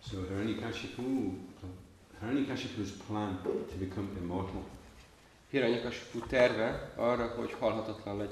So Hiranyakashipu's plan to become immortal. Hiranyakasipu terve arra, hogy halhatatlan legyen.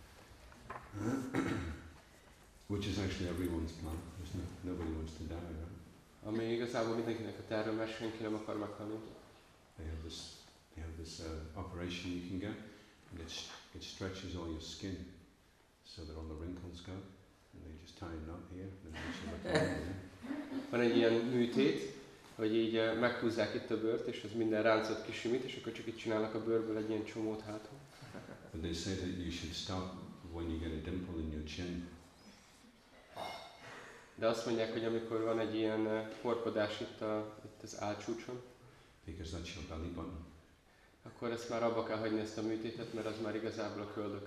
Which is actually everyone's plan. Nobody wants to die, right? Ami igazából mindenkinek a terve, mert senki nem akar meghalni. They have this operation you can get. It stretches all your skin so that all the wrinkles go. And they just tie a knot here. And then you look around, Van egy ilyen műtét, hogy így meghúzzák itt a bőrt, és az minden ráncot kisimít, és akkor csak itt csinálnak a bőrből egy ilyen csomót hátul. But they say that you should stop when you get a dimple in your chin. De azt mondják, hogy amikor van egy ilyen porpadás itt az álcsúcson, Because that's your belly button. akkor ezt már abba kell hagyni, ezt a műtétet, mert az már igazából a köldök.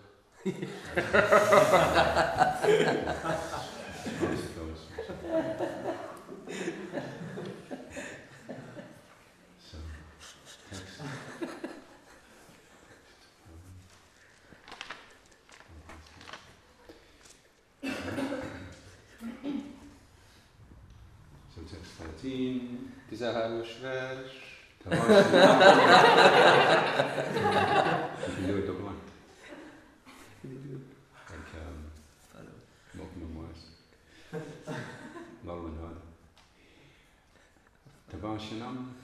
So text 13. 13-as vers. You can do a double act. Like Malcolm and Wise. Laurel and Hardy. Tavashanam.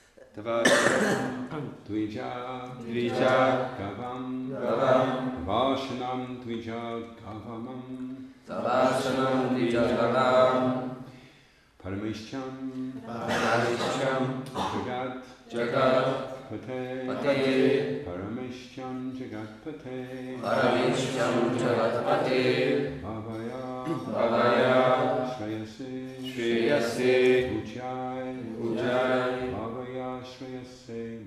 Dvija. Gavam. Tavashanam. Dvija. Gavamam. Parameshcham. Jagat Pate. Parameshcham Jagat Pate. Bhavaya Shreyase Ujjay. Bhavaya Shreyase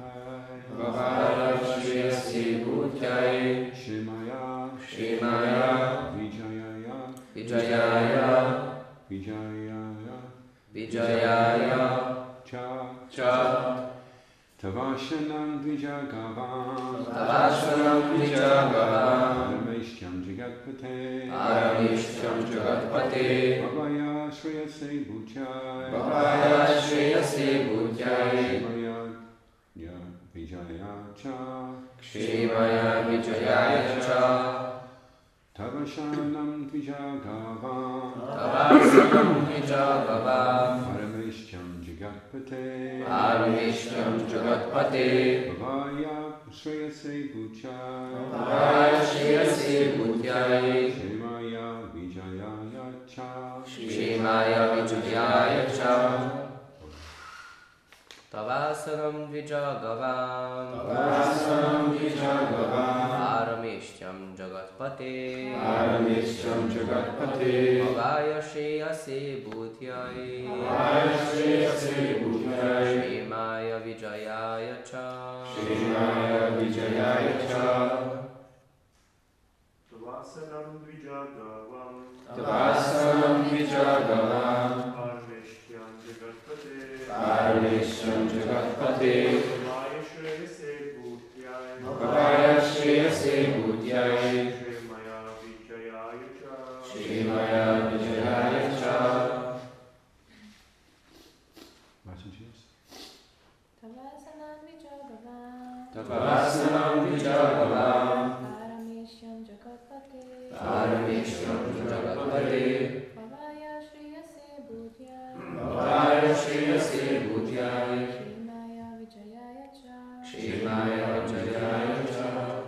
Bhutai. Shrimaya Vijayaya Cha Tavashanam Dvijagavam Parameshcham Jagatpate Bhavaya Shreyase Bhutai Shrimaya Vijayaya Cha Tavashanam Dvijagavam Parameshcham Jagatpate Bhavaya Shreyase Bhutai Shrimaya Vijayaya Cha Tavasanam Vijagavam Parameshcham Jagatpate Bhavaya Shreyase Bhutai Shrimaya Vijayaya Cha Tavasanam Vijagavam Parameshcham Jagatpate Bhavaya Shreyase Bhutai Shrimaya Vijayaya Cha. Martin, cheers. Tavasanam Vijagavam Parameshcham Jagatpate Bhavaya Shreyase Bhutai Shrimaya Vijayaya Cha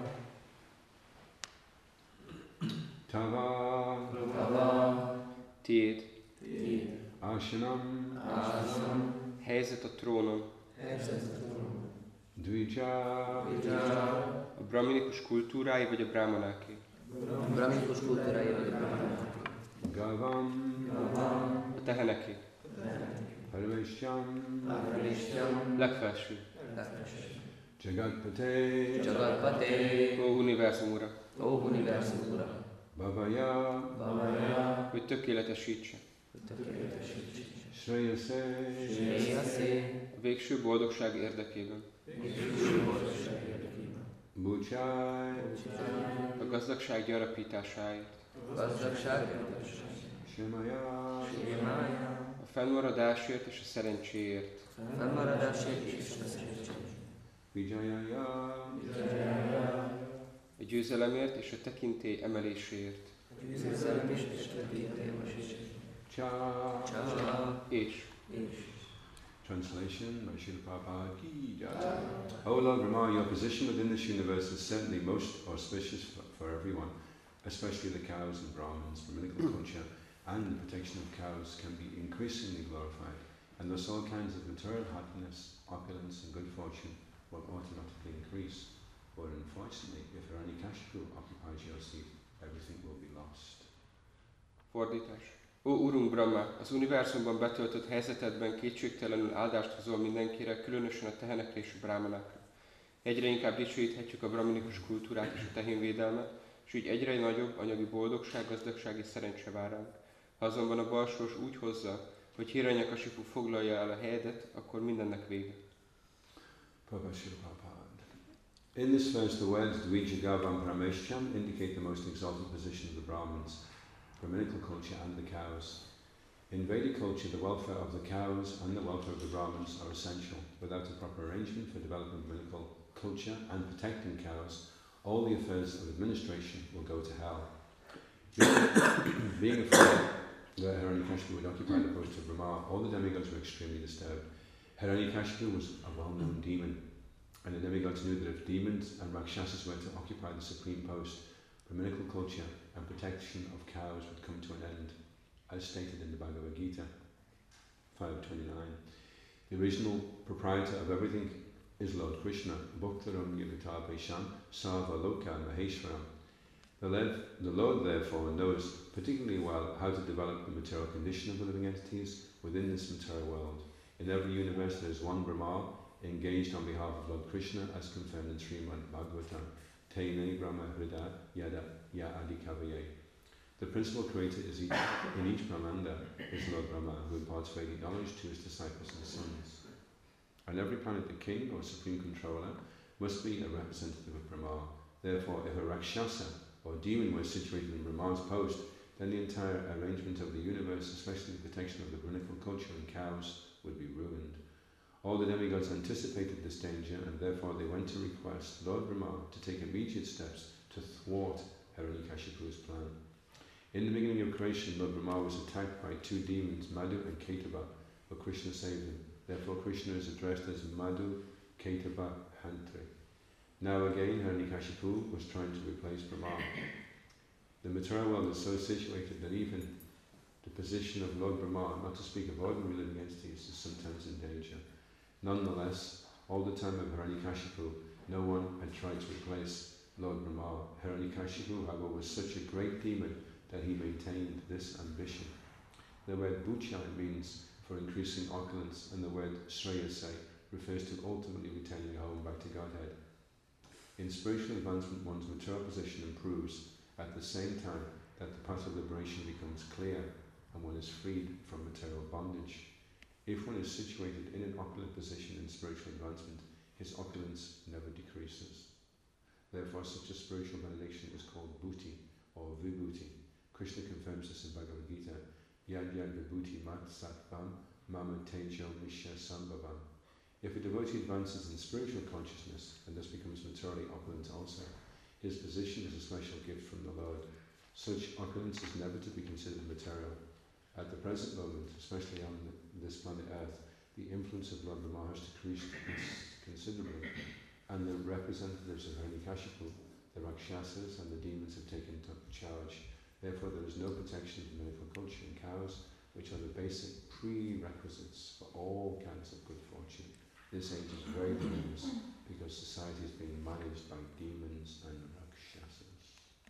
Tava Tiéd. Ashanam Helyzet a trónon. Dvija A brahminikus kultúrái vagy a brahmanáké? Gavam A teheneké. Parameshcham Legfelső. Jagatpate Ó univerzum ura. Bhavaya Hogy tökéletesítse. Shreyase A végső boldogság érdekében. Bhutai A gazdagság gyarapításáért. Shrimaya A fennmaradásért és a szerencséért, fennmaradásért és a szerencséért, Vijayaya, a győzelemért és a tekintély emeléséért, győzelem és tekintélyemességért, Cha. és Translation by Srila Prabhupada Ki Jai. O Lord Brahma, your position within this universe is certainly most auspicious for everyone, especially the cows and Brahmins. Brahminical culture and the protection of cows can be increasingly glorified, and thus all kinds of material happiness, opulence and good fortune will automatically increase. But unfortunately, if Hiranyakashipu occupies your seat, everything will be lost. Fordítás. Ó Urunk Brahma, az univerzumban betöltött helyzetedben kétségtelenül áldást hozol mindenkire, különösen a tehenekre és a brámanákra. Egyre inkább dicsőíthetjük a brahminikus kultúrát és a tehénvédelmet, és így egyre nagyobb anyagi boldogság, gazdagság és szerencse vár ránk. Ha azonban a balsors úgy hozza, hogy Hiranyakashipu foglalja el a helyedet, akkor mindennek vége. Prabhupada. In this verse, the words Dvijagavam Parameshcham indicate the most exalted position of the Brahmins, Brahminical culture and the cows. In Vedic culture, the welfare of the cows and the welfare of the Brahmins are essential. Without a proper arrangement for developing Brahminical culture and protecting cows, all the affairs of administration will go to hell. Being afraid that Hiranyakashipu would occupy the post of Brahma, all the demigods were extremely disturbed. Hiranyakashipu was a well-known demon, and the demigods knew that if demons and Rakshasas were to occupy the supreme post, Brahminical culture and protection of cows would come to an end, as stated in the Bhagavad Gita 5.29. The original proprietor of everything is Lord Krishna, Bhaktaram Yugatabhesham Sarva Loka Maheshwaram. The Lord therefore knows particularly well how to develop the material condition of the living entities within this material world. In every universe there is one Brahma engaged on behalf of Lord Krishna, as confirmed in Srimad Bhagavatam. Tene Brahma Hrida Yada Ya Adi Kavaye. The principal creator is in each Brahmanda is Lord Brahma, who imparts Vedic knowledge to his disciples and sons. On every planet, the king or supreme controller must be a representative of Brahma. Therefore, if a Rakshasa or demon were situated in Brahma's post, then the entire arrangement of the universe, especially the protection of the Brahminical culture and cows, would be ruined. All the demigods anticipated this danger, and therefore they went to request Lord Brahma to take immediate steps to thwart Hiranyakashipu's plan. In the beginning of creation, Lord Brahma was attacked by two demons, Madhu and Ketava, but Krishna saved him. Therefore Krishna is addressed as Madhu Ketava Hantri. Now again, Hiranyakashipu was trying to replace Brahma. The material world is so situated that even the position of Lord Brahma, not to speak of ordinary living entities, is sometimes in danger. Nonetheless, all the time of Hiranyakashipu, no one had tried to replace Lord Brahma. Hiranyakashipu, however, was such a great demon that he maintained this ambition. The word Bhuchai means for increasing opulence, and the word Shreyasai refers to ultimately returning home back to Godhead. In spiritual advancement, one's material position improves at the same time that the path of liberation becomes clear and one is freed from material bondage. If one is situated in an opulent position in spiritual advancement, his opulence never decreases. Therefore, such a spiritual benediction is called Bhuti or Vibhuti. Krishna confirms this in Bhagavad Gita, Yad Yad Vibhuti Mat Sattvam Mama Tejo Misha Sambhavam. If a devotee advances in spiritual consciousness and thus becomes materially opulent also, his position is a special gift from the Lord. Such opulence is never to be considered material. At the present moment, especially on this planet Earth, the influence of Lord Brahma has decreased considerably, and the representatives of Hiranyakashipu, the Rakshasas and the demons have taken charge. Therefore there is no protection for medical culture and cows, which are the basic prerequisites for all kinds of good fortune. This age is very dangerous because society is being managed by demons and Rakshasas.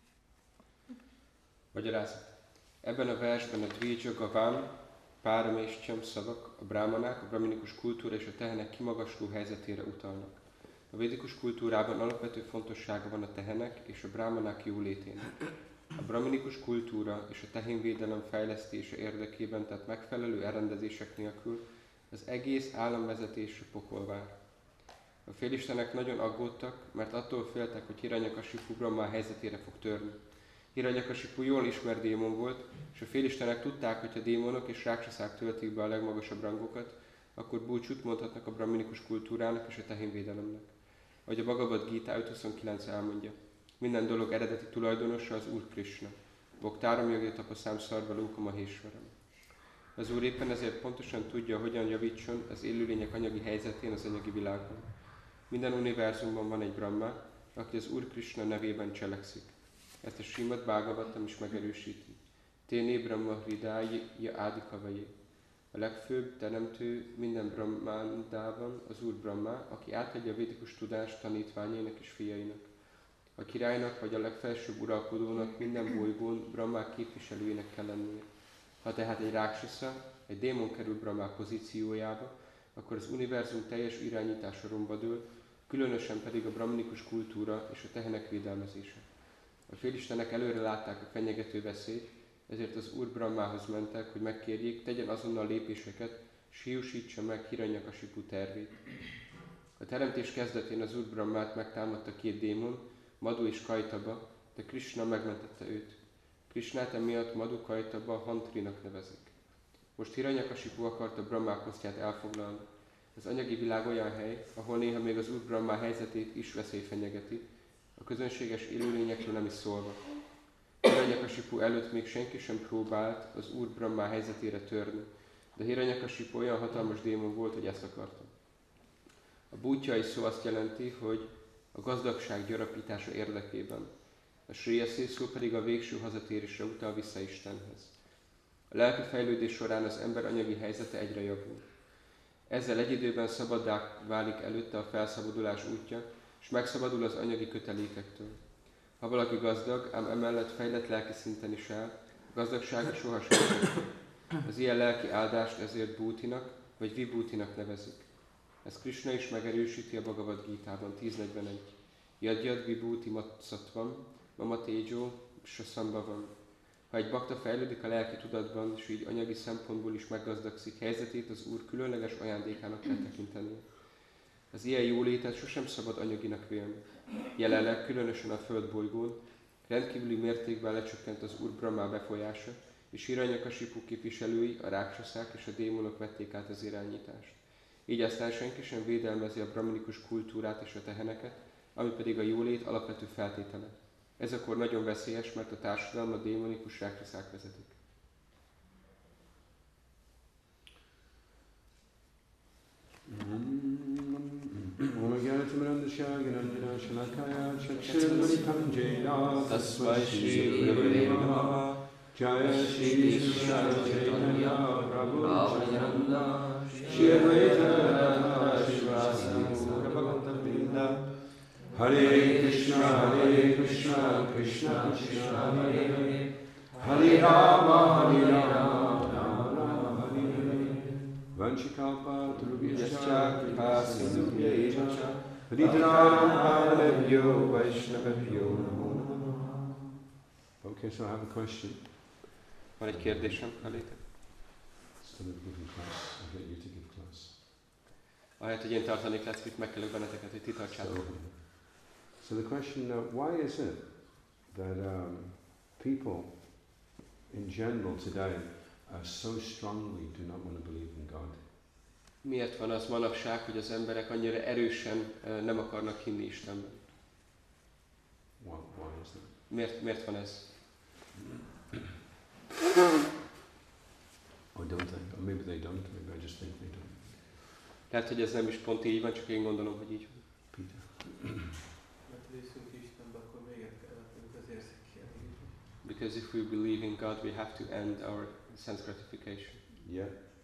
Magyarázat. Ebben a versben a Dvijagavam, Parameshcham szavak a brámanák, a brahminikus kultúra és a tehenek kimagasló helyzetére utalnak. A védikus kultúrában alapvető fontossága van a tehenek és a brámanák jólétének. A brahminikus kultúra és a tehénvédelem fejlesztése érdekében, tehát megfelelő elrendezések nélkül az egész államvezetésre pokol vár. A félistenek nagyon aggódtak, mert attól féltek, hogy Hiranyakashipu Brahma helyzetére fog törni. Hiranyakasipu jól ismert démon volt, és a félistenek tudták, hogy a démonok és ráksaszák töltik be a legmagasabb rangokat, akkor búcsút mondhatnak a brahminikus kultúrának és a tehénvédelemnek. Ahogy a Bhagavad Gita 5.29 elmondja, minden dolog eredeti tulajdonosa az Úr Krishna. Bhaktáram Jagya Tapaszám Szarva Lóka Mahésvaram. Az Úr éppen ezért pontosan tudja, hogyan javítson az élőlények anyagi helyzetén az anyagi világban. Minden univerzumban van egy Brahma, aki az Úr Krishna nevében cselekszik. Ezt a Srimad Bhagavatam is megerősíti. Téné Brahma Hridája Ádikavajé. A legfőbb teremtő minden Brahmandában az Úr Brahma, aki átadja a védikus tudást tanítványainak és fiainak. A királynak vagy a legfelsőbb uralkodónak minden bolygón Brahmák képviselőjének kell lennie. Ha tehát egy ráksasza, egy démon kerül Brahmák pozíciójába, akkor az univerzum teljes irányítása romba dől, különösen pedig a brahminikus kultúra és a tehenek védelmezése. A félistenek előre látták a fenyegető veszélyt, ezért az Úr Brahmához mentek, hogy megkérjék, tegyen azonnal lépéseket, s hiúsítsa meg Hiranyakasipu tervét. A teremtés kezdetén az Úr Brahmát megtámadta két démon, Madhu és Kaitaba, de Krishna megmentette őt. Krishnát emiatt Madhu Kaitaba Hantrinak nevezik. Most Hiranyakasipu akarta Brahmák posztját elfoglalni. Az anyagi világ olyan hely, ahol néha még az Úr Brahmá helyzetét is veszély fenyegeti, a közönséges élőlényekről nem is szólva. Hiranyakasipu előtt még senki sem próbált az Úr Brahmá helyzetére törni, de Hiranyakasipu olyan hatalmas démon volt, hogy ezt akarta. A bútyai szó azt jelenti, hogy a gazdagság gyarapítása érdekében. A sriyaszi szó pedig a végső hazatérésre utal vissza Istenhez. A lelki fejlődés során az ember anyagi helyzete egyre javul. Ezzel egy időben szabaddá válik előtte a felszabadulás útja, és megszabadul az anyagi kötelékektől. Ha valaki gazdag, ám emellett fejlett lelki szinten is áll, a gazdagsága sohasem csökken. Az ilyen lelki áldást ezért bútinak vagy vibútinak nevezik. Ezt Krishna is megerősíti a Bhagavad Gítában 10.41. Yadjad vibúti matszatvam, mama téjó sasambhavam. Ha egy bakta fejlődik a lelki tudatban, és így anyagi szempontból is meggazdagszik, helyzetét az Úr különleges ajándékának kell tekintenie. Az ilyen jólétet sosem szabad anyaginak vélni. Jelenleg, különösen a földbolygón, rendkívüli mértékben lecsökkent az Úr Brahmá befolyása, és Hiranyakasipu képviselői, a ráksaszák és a démonok vették át az irányítást. Így aztán senki sem védelmezi a brahminikus kultúrát és a teheneket, ami pedig a jólét alapvető feltétele. Ez akkor nagyon veszélyes, mert a társadalom a démonikus ráksaszák vezetik. Tasmai Shri Gurave Namaha. Jaya Shri Krishna Chaitanya Prabhu Nityananda, Shri Advaita Gadadhara Shivasa Bhagavata Vrinda. Hare Krishna, Krishna Krishna, Hare Hare, Hare Rama, Rama Rama, Hare Hare. Vanchikalpa Turubhyascha Kripa Sindhubhya Paritanam Pavanebhyo Vaishnavebhyo Namo Namaha. Okay, so I have a question. Van egy kérdésem elétek? Instead of giving class, I'll get you to give class. Ahelyett, hogy én tartanék leckét, megkelők benneteket, hogy ti tartsátok. So the question, why is it that people in general today so strongly do not want to believe in God? Miért van az manapság, hogy az emberek annyira erősen nem akarnak hinni Istenben? Why is that? Miért van ez? Or don't they? Or maybe they don't. Maybe I just think they don't. Lehet, hogy ez nem is pont így van, csak én gondolom, hogy így van. Peter. Mert hiszünk Istenbe, akkor véget kell vetnünk az érzékkielégítésnek. Because if we believe in God, we have to end our sense gratification. Yeah.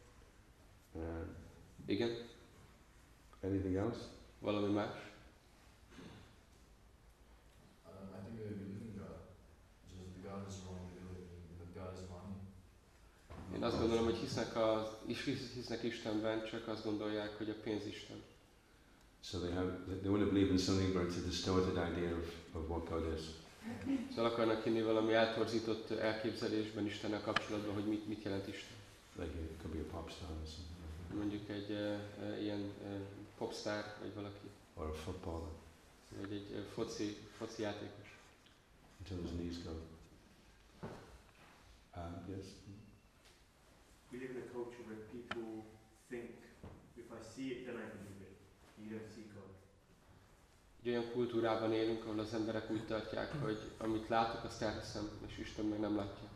Igen? Anything else? Valami más? I think they believe in God. Just the God is wrong, they believe that God is money. Én azt gondolom, hogy hisznek Istenben, csak azt gondolják, hogy a pénz Isten. So they want to believe in something, but it's a distorted idea of what God is. Szóval akarnak hinni valami eltorzított elképzelésben Istennel kapcsolatban, hogy mit jelent Isten. Like it could be a pop star or something. Mondjuk egy ilyen popstar, vagy valaki. Or a footballer. Vagy egy foci játékos. Until his knees go. Egy olyan kultúrában élünk, ahol az emberek úgy tartják, hogy amit látok, azt elhiszem, és Isten meg nem látja.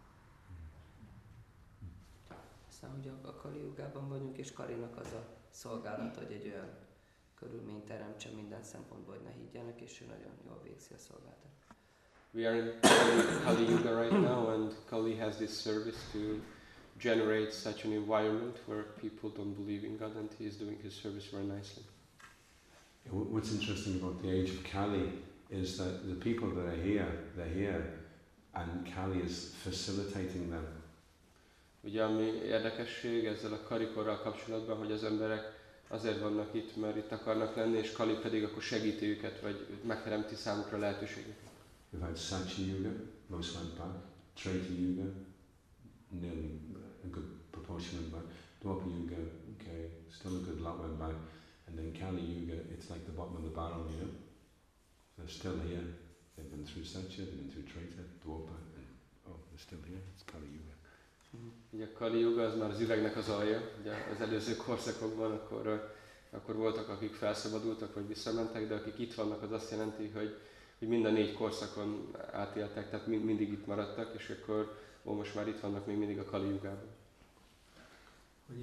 Aztán ugye a Kali Jugában vagyunk, és Kalinak az a szolgálat, hogy egy olyan körülményt teremtsen minden szempontból, hogy ne higgyenek, és ő nagyon jól végzi a szolgálatot. We are in Kali Yuga right now, and Kali has this service to generate such an environment where people don't believe in God, and he is doing his service very nicely. What's interesting about the age of Kali is that the people that are here, they're here, and Kali is facilitating them. Ugye ami érdekesség ezzel a Kalikorral kapcsolatban, hogy az emberek azért vannak itt, mert itt akarnak lenni, és Kali pedig akkor segíti őket, vagy megteremti számukra lehetőséget. We've had Satya Yuga, most went back, Treta Yuga, nearly a good proportion went back, Dwapar Yuga, okay, still a good lot went back, and then Kali Yuga, it's like the bottom of the barrel, you know. They're still here. They've been through Satya, they've been through Treta, Dwapar, and they're still here. It's Kali Yuga. Ugye a Kali Yuga az már az üvegnek az alja, ugye az előző korszakokban akkor voltak, akik felszabadultak vagy visszamentek, de akik itt vannak, az azt jelenti, hogy mind a 4 korszakon átéltek, tehát mindig itt maradtak, és akkor most már itt vannak még mindig a Kali Jugában. Hogy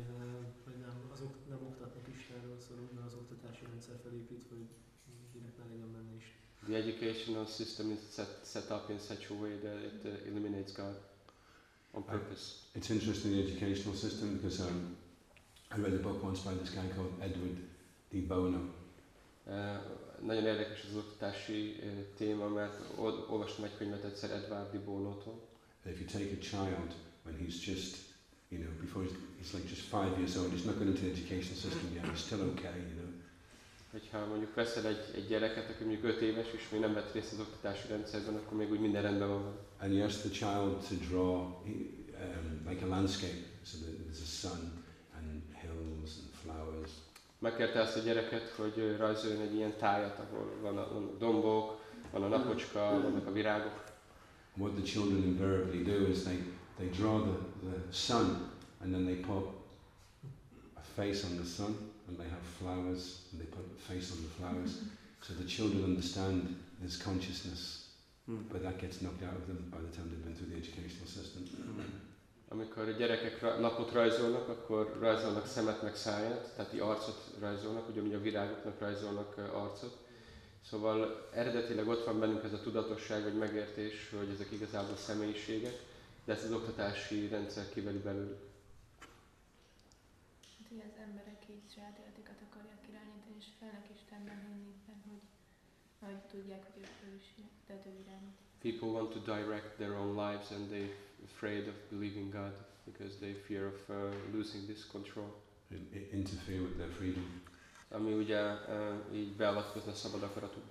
nem oktatnak Istenről, szóval az oktatási rendszer felépítve, hogy mindenkinek ne legyen benne Isten. The educational system is set up in such a way that it eliminates God on purpose. It's interesting, the educational system, because I read a book once by this guy called Edward Di Bono. Nagyon érdekes az oktatási téma, mert olvastam egy könyvet egyszer Edward Di Bono-tól. If you take a child when he's just, you know, before he's like just 5 years old, he's not going into the educational system yet, he's still okay, you know. Hogyha mondjuk veszel egy gyereket, aki mondjuk 5 éves, és még nem vett részt az oktatási rendszerben, akkor még úgy minden rendben van. And you ask the child to draw like a landscape, so that there's a sun and hills and flowers. Megkérte azt a gyereket, hogy rajzoljon egy ilyen tájat, ahol vannak dombok, van a napocska, vannak a virágok. And what the children invariably do is they draw the sun, and then they put a face on the sun, and they have flowers, and they put a face on the flowers. So the children understand this consciousness, but that gets knocked out of them by the time they've been through the educational system. Amikor a gyerekek napot rajzolnak, akkor rajzolnak szemet meg száját, tehát így arcot rajzolnak, ugyanúgy a virágoknak rajzolnak arcot. Szóval eredetileg ott van bennünk ez a tudatosság, vagy megértés, hogy ezek igazából személyiségek, de ezt az oktatási rendszer kiveli belőlük. Hát, hogy az emberek így saját életüket akarják irányítani, és felnek Istenben hinni, hogy tudják, hogy ő is irányít. People want to direct their own lives, and they're afraid of believing God because they fear of losing this control. Interfere with their freedom. Ami ugye így beavatkozna szabad akaratukba.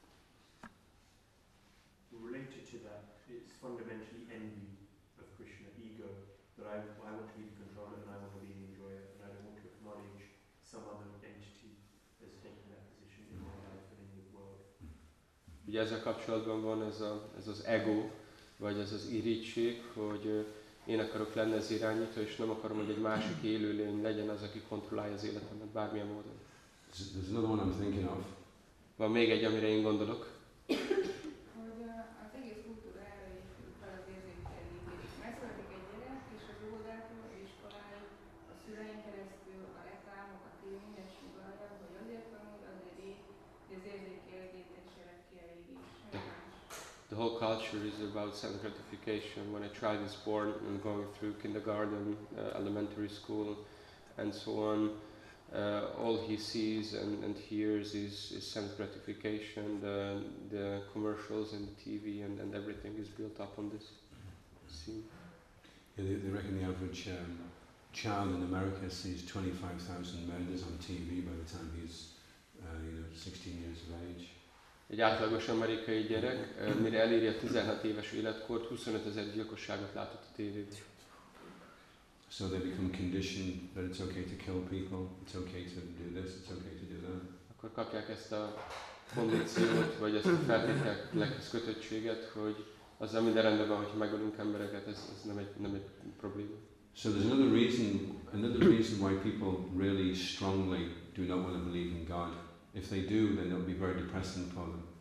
Related to that, it's fundamentally envy of Krishna, ego, that I want to be the controller and I want to be the enjoyer and I don't want to acknowledge some other entity as taking that position in my life and in the world. Ugye ezzel kapcsolatban van ez az ego, vagy ez az irigység, hogy én akarok lenni az irányító, és nem akarom, hogy egy másik élőlény legyen az, aki kontrollálja az életemet bármilyen módon. There's another one I'm thinking of. Van még egy, amire én gondolok. Hogy az egész kultúra erre épül fel az érzékelítés. Megszületik egy gyerek, és az óvodától, iskoláig, a szülein keresztül, a reklámok, a tévé, minden sugalja, hogy azért tanul, azért így, hogy az érzékelítésének kielégítése. The whole culture is about self-gratification. When a child is born and going through kindergarten, elementary school, and so on, all he sees and hears is self-gratification. The commercials and the TV and everything is built up on this scene. Yeah, they reckon the average child in America sees 25,000 murders on TV by the time he's 16 years of age. Egy átlagos amerikai gyerek, mire eléri a 16 éves életkort, 25 000 gyilkosságot látott a tévében. So they become conditioned that it's okay to kill people, it's okay to do this, it's okay to do that. Akkor kapják ezt a kondíciót, vagy ezt a feltételekhez kötöttséget, hogy azzal minden rendben van, hogyha megölünk embereket, ez nem egy probléma. So there's another reason why people really strongly do not want to believe in God if they do, then it'll be very depressing for them.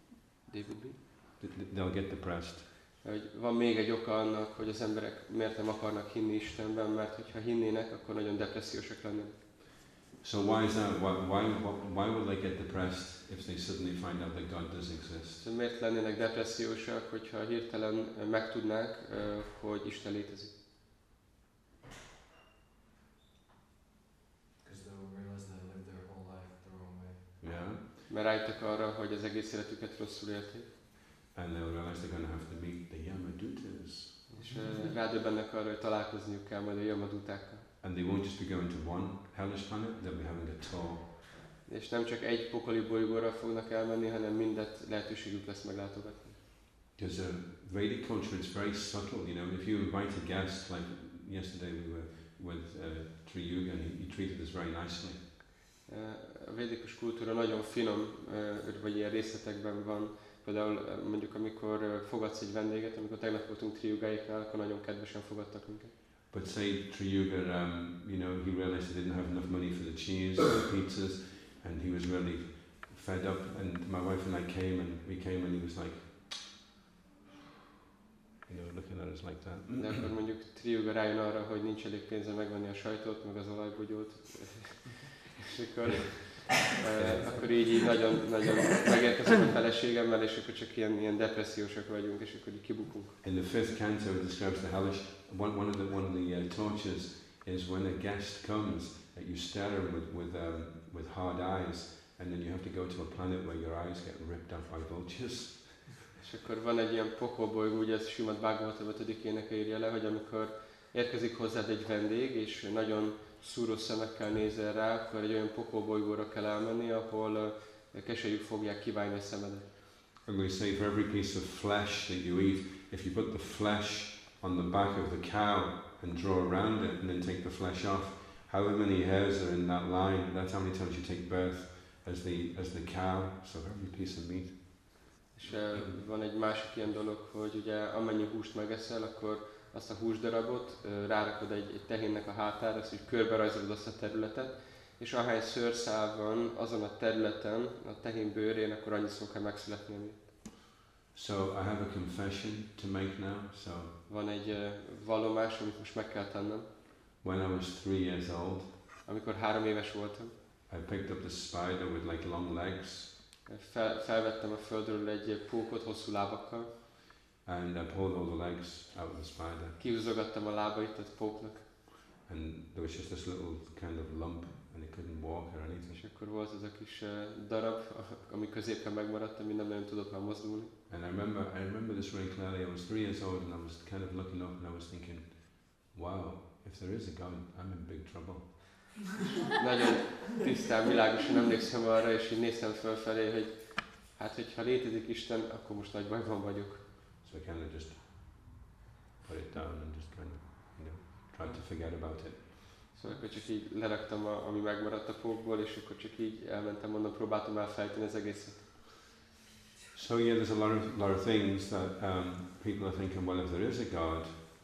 They'll get depressed. Hogy van még egy oka annak, hogy az emberek miért nem akarnak hinni Istenben, mert hogyha hinnének, akkor nagyon depressziósak lennének. So why is that? Why will they get depressed if they suddenly find out that God does exist? So miért lennének depressziósak, hogyha hirtelen megtudnák, hogy Isten létezik? Because they'll realize they lived their whole life the wrong way. Yeah. Mert rájöttek arra, hogy az egész életüket rosszul élték. And they'll realize they're going to have to meet the Yamadutas. És rádöbbennek arra, hogy találkozniuk kell majd a Yamadutákkal. And they won't just be going to one hellish planet, they'll be having a tour. És nem csak egy pokoli bolygóra fognak elmenni, hanem mindet lehetőségük lesz meglátogatni. Because Vedic culture, it's very subtle, you know. If you invite a guest, like yesterday we were with Triyuga, and he treated us very nicely. A védikus kultúra nagyon finom, vagy ilyen részletekben van. Például mondjuk amikor fogadsz egy vendéget, amikor tegnap voltunk Triyugáiknál, akkor nagyon kedvesen fogadtak minket. But say Triyuga, you know, he realized he didn't have enough money for the cheese and the pizzas, and he was really fed up. And my wife and I came, and he was like, you know, looking at us like that. De akkor mondjuk Triyuga rájön arra, hogy nincs elég pénze megvenni a sajtot, meg az olajbogyót. És akkor így nagyon megérkezett a feleségemmel, és akkor csak ilyen depressziósak vagyunk, és akkor így kibukunk. In the 5th canto, it describes the hellish. One of the tortures is when a guest comes, that you stare at him with hard eyes, and then you have to go to a planet where your eyes get ripped out by vultures. És akkor van egy ilyen pokolbolygó, ugye ez Srimad Bhagavatam 5. éneke írja le, hogy amikor érkezik hozzád egy vendég, és nagyon szúró szemekkel nézel rá, akkor egy olyan pokolbolygóra kell elmenni, ahol keselyük fogják kiválni a szemedet. And we say for every piece of flesh that you eat, if you put the flesh on the back of the cow and draw around it and then take the flesh off, however many hairs are in that line, that's how many times you take birth as the cow, so every piece of meat. És van egy másik ilyen dolog, hogy ugye amennyi húst megeszel, akkor azt a húsdarabot rárakod egy tehénnek a hátára, azt úgy körbe rajzolod azt a területet, és ahány szőrszál van azon a területen, a tehén bőrén, akkor annyiszor kell megszületni emiatt. So I have a confession to make now. So van egy vallomás, amit most meg kell tennem. When I was 3 years old, amikor 3 éves voltam, I picked up the spider with like long legs. Felvettem a földről egy pókot hosszú lábakkal. And I pulled all the legs out of the spider. Kihúzogattam a lábait a póknak. And there was just this little kind of lump, and it couldn't walk or anything. És akkor volt ez a kis darab, ami középen megmaradt, ami nem nagyon tudott már mozdulni. And I remember this very clearly. I was 3 years old, and I was kind of looking up, and I was thinking, wow, if there is a God, I'm in big trouble. Nagyon tisztán, világosan emlékszem arra, és így néztem fölfelé, hogy hát, hogyha létezik Isten, akkor most nagy bajban vagyok. So I kind of just put it down and just kind of, tried to forget about it. Szóval akkor csak így leraktam, ami megmaradt a pókból, és akkor csak így elmentem, mondom, próbáltam elfelejteni az egészet. So yeah, there's a lot of things that people are thinking, well, if there is a God,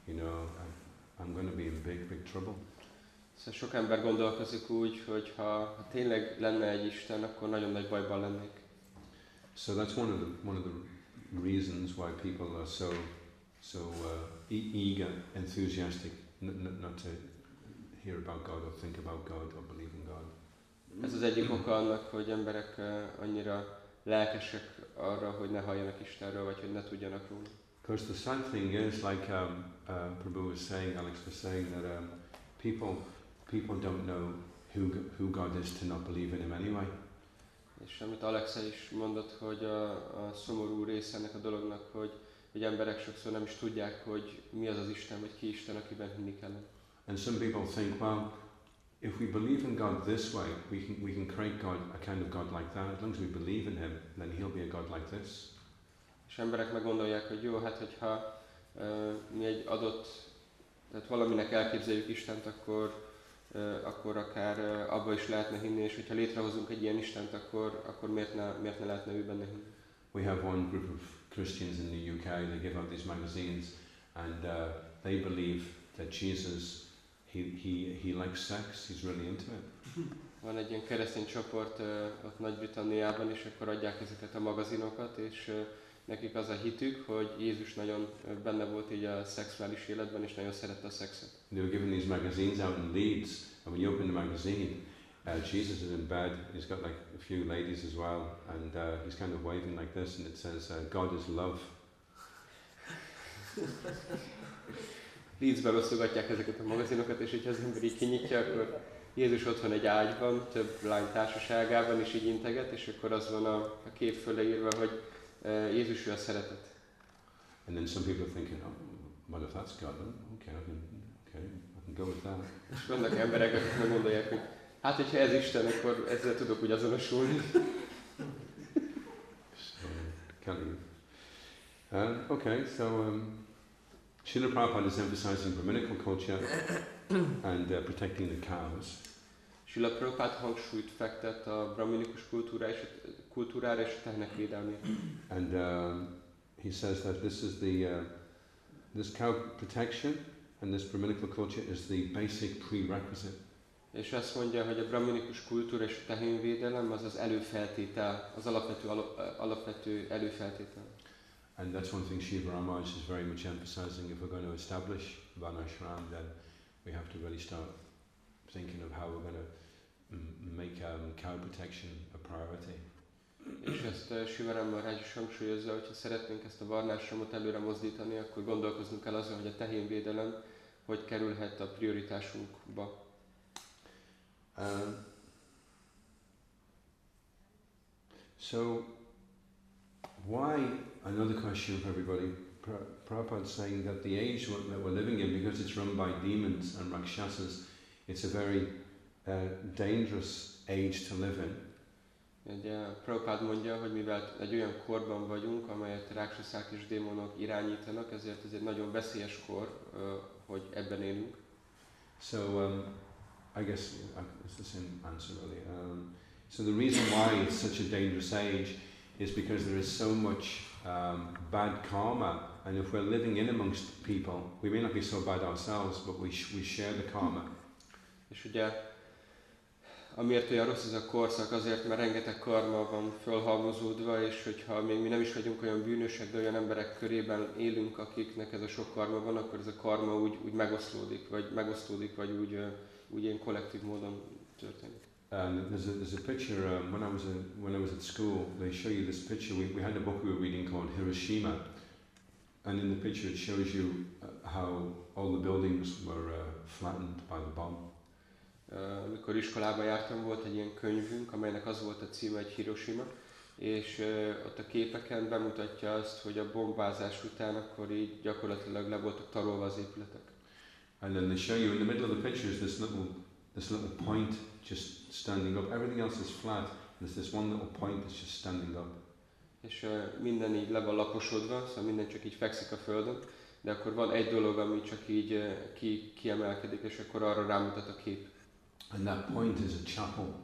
I'm going to be in big trouble. Szóval sok ember gondolkozik úgy, hogy ha tényleg lenne egy Isten, akkor nagyon nagy bajban lennék. So that's one of the reasons why people are so eager, enthusiastic, not to hear about God or think about God or believe in God. Ez az egyik oka annak, hogy emberek annyira lelkesek arra, hogy ne halljanak Istenről, vagy hogy ne tudjanak róla. Because the sad thing is, like Prabhu was saying, Alex was saying, that people don't know who God is to not believe in Him anyway. És amit Alexa is mondott, hogy a szomorú része ennek a dolognak, hogy emberek sokszor nem is tudják, hogy mi az az Isten, vagy ki Isten, akiben hinni kellene. And some people think, well, if we believe in God this way, we can create God, a kind of God like that. As long as we believe in Him, then He'll be a God like this. És emberek meg gondolják, hogy jó, hát hogyha mi egy adott, tehát valaminek elképzeljük Istent, akkor akár abba is lehetne hinni, és hogyha létrehozunk egy ilyen Istent, akkor miért ne lehetne ő benne hinni? We have one group of Christians in the UK, they give out these magazines, and they believe that Jesus, he likes sex, he's really into it. Van egy ilyen keresztény csoport ott Nagy-Britanniában, és akkor adják ezeket a magazinokat, és nekik az a hitük, hogy Jézus nagyon benne volt így a szexuális életben, és nagyon szerette a szexet. They were given these magazines out in Leeds, and when you open the magazine, Jesus is in bed. He's got like a few ladies as well, and he's kind of waving like this, and it says, "God is love." Leedsben osztogatják ezeket a magazinokat, és hogyha az ember így kinyitja, akkor Jézus otthon egy ágyban, több lány társaságában, és így integet, és akkor az van a kép fölé írva, hogy Jézus ő a szeretet. And then some people are thinking, oh, well, if that's God, then okay, I can go with that. És vannak emberek, akik meg gondolják, hogy hát, hogyha ez Isten, akkor ezzel tudok úgy azonosulni. So, Kali. Okay, so Srila Prabhupada is emphasizing Brahminical culture and protecting the cows. Srila Prabhupada hangsúlyt fektet a brahminikus kultúrára és a tehenek védelmére. And he says that this is this cow protection and this Brahminical culture is the basic prerequisite. És azt mondja, hogy a brahminikus kultúra és a tehénvédelem az az előfeltétel, az alapvető előfeltétel. And that's one thing Shiva Ramaj is very much emphasizing. If we're going to establish Varnashram, then we have to really start thinking of how we're going to make cow protection a priority. És ezt Shiva Ramaj is hangsúlyozza, hogyha szeretnénk ezt a varnásramot előre mozdítani, akkor gondolkoznunk kell azon, hogy a tehénvédelem hogy kerülhet a prioritásunkba. So, why, another question for everybody, Prabhupada saying that the age that we're living in, because it's run by demons and rakshasas, it's a very dangerous age to live in. Ugye Prabhupada mondja, hogy mivel egy olyan korban vagyunk, amelyet ráksaszák és démonok irányítanak, ezért ez egy nagyon veszélyes kor, hogy ebben élünk. So, I guess it's the same answer really. So the reason why it's such a dangerous age is because there is so much bad karma, and if we're living in amongst people, we may not be so bad ourselves, but we share the karma. És ugye, amiért olyan rossz ez a korszak, azért, mert rengeteg karma van fölhalmozódva, és hogyha még mi nem is vagyunk olyan bűnösek, de olyan emberek körében élünk, akiknek ez a sok karma van, akkor ez a karma úgy megosztódik, vagy úgy ilyen kollektív módon történik. There's a picture when I was at school. They show you this picture. We had a book we were reading called Hiroshima, and in the picture it shows you how all the buildings were flattened by the bomb. Amikor iskolába jártam, volt egy ilyen könyvünk, amelynek az volt a címe, egy Hiroshima, és ott a képeken bemutatja azt, hogy a bombázás után akkor így gyakorlatilag le voltak tarolva az épületek. And then they show you in the middle of the picture is this little point just standing up. Everything else is flat. There's this one little point that's just standing up. És minden így le van laposodva, szóval minden csak így fekszik a földön, de akkor van egy dolog, ami csak így kiemelkedik, és akkor arra rámutat a kép. And that point is a chapel.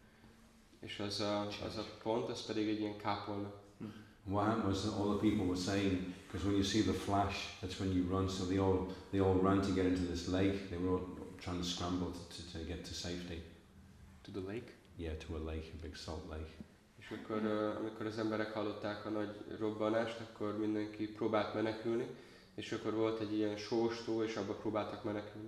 És az a pont, az pedig egy ilyen kápolna. What happened was that all the people were saying, because when you see the flash, that's when you run. So they all ran to get into this lake. They were all trying to scramble to get to safety. To the lake? Yeah, to a lake, a big salt lake. És akkor, amikor az emberek hallották a nagy robbanást, akkor mindenki próbált menekülni, és akkor volt egy ilyen sós tó, és abba próbáltak menekülni.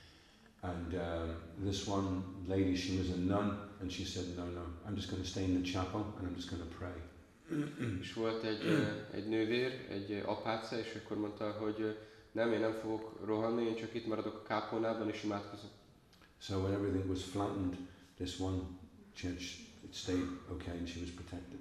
And this one lady, she was a nun, and she said, no, I'm just going to stay in the chapel, and I'm just going to pray. És volt egy nővér, egy apáca, és akkor mondta, hogy nem, én nem fogok rohanni, én csak itt maradok a kápolnában, és imádkozom. So when everything was flattened, this one church, it stayed okay, and she was protected.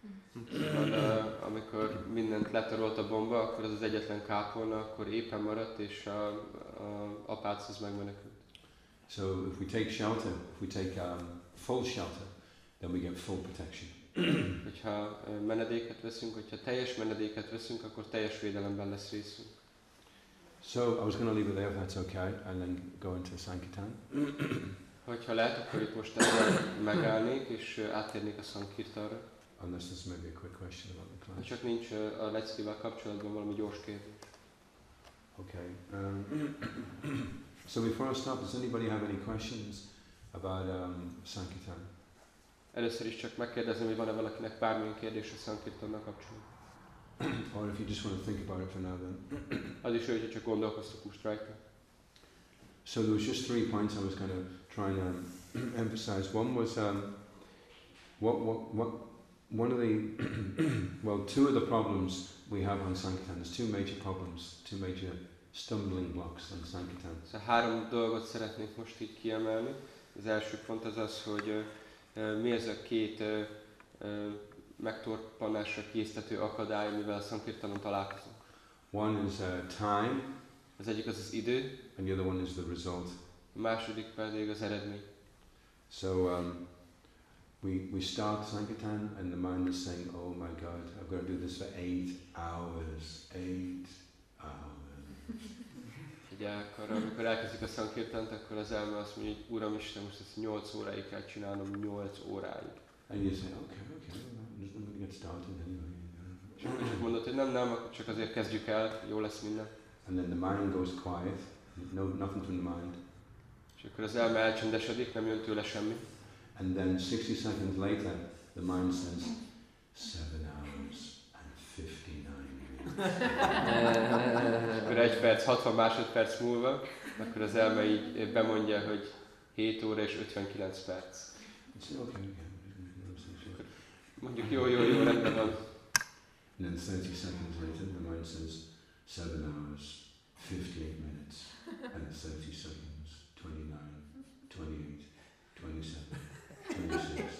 Amikor mindent letarolt a bomba, akkor az egyetlen kápolna, akkor éppen maradt, és a apác az megmenekült. So if we take shelter, if we take full shelter, then we get full protection. Hogyha menedéket veszünk, hogyha teljes menedéket veszünk, akkor teljes védelemben lesz részünk. So I was going to leave it there, if that's okay, and then go into Sankirtan. Hogyha lehet, akkor itt most ezzel megállnék, és áttérnék a Sankirtanra. Unless there's maybe a quick question about the class. Csak nincs a leckével kapcsolatban valami gyors kérdés. Okay. So before I start, does anybody have any questions about Sankirtan. Először is csak megkérdezem, hogy van-e valakinek bármilyen kérdés a Sankirtannal kapcsolatban. Or if you just want to think about it for now then. Az is jó, hogyha csak gondolkoztok most rajta. So there was just 3 points I was going to try and emphasize. One was one of the well, 2 of the problems we have on Sankirtan. There's 2 major problems, 2 major stumbling blocks on Sankirtan. Szóval 3 dolgot szeretnék most így kiemelni. Az első pont az az, hogy mi ez a 2 megtorpanásra késztető akadály, amivel a Sankirtanon találkozunk. One is time, Az egyik az az idő, and the other one is the result. a második pedig az eredmény. So we start Sankirtan and the mind is saying, oh my God, I've got to do this for 8 hours. 8 hours. Ugye akkor, amikor elkezdik a Sankirtant, akkor az elme azt mondja, hogy Uram Isten, most ezt 8 óráig kell csinálnom, 8 óráig. And you say, okay, I'm going to get started anyway. És akkor csak mondod, hogy nem, akkor csak azért kezdjük el, jó lesz minden. And then the mind goes quiet, nothing from the mind. És akkor az elme elcsendesedik, nem jön tőle semmi. And then 60 seconds later, the mind says, 7 hours and 59 minutes. Akkor 1 perc, 60 másodperc múlva, akkor az elme így bemondja, hogy 7 óra és 59 perc. Okay. Mondjuk jó, rendben van. And then 30 seconds later, the mind says, 7 hours, 58 minutes, and 30 seconds, 29, 28, 27, 26,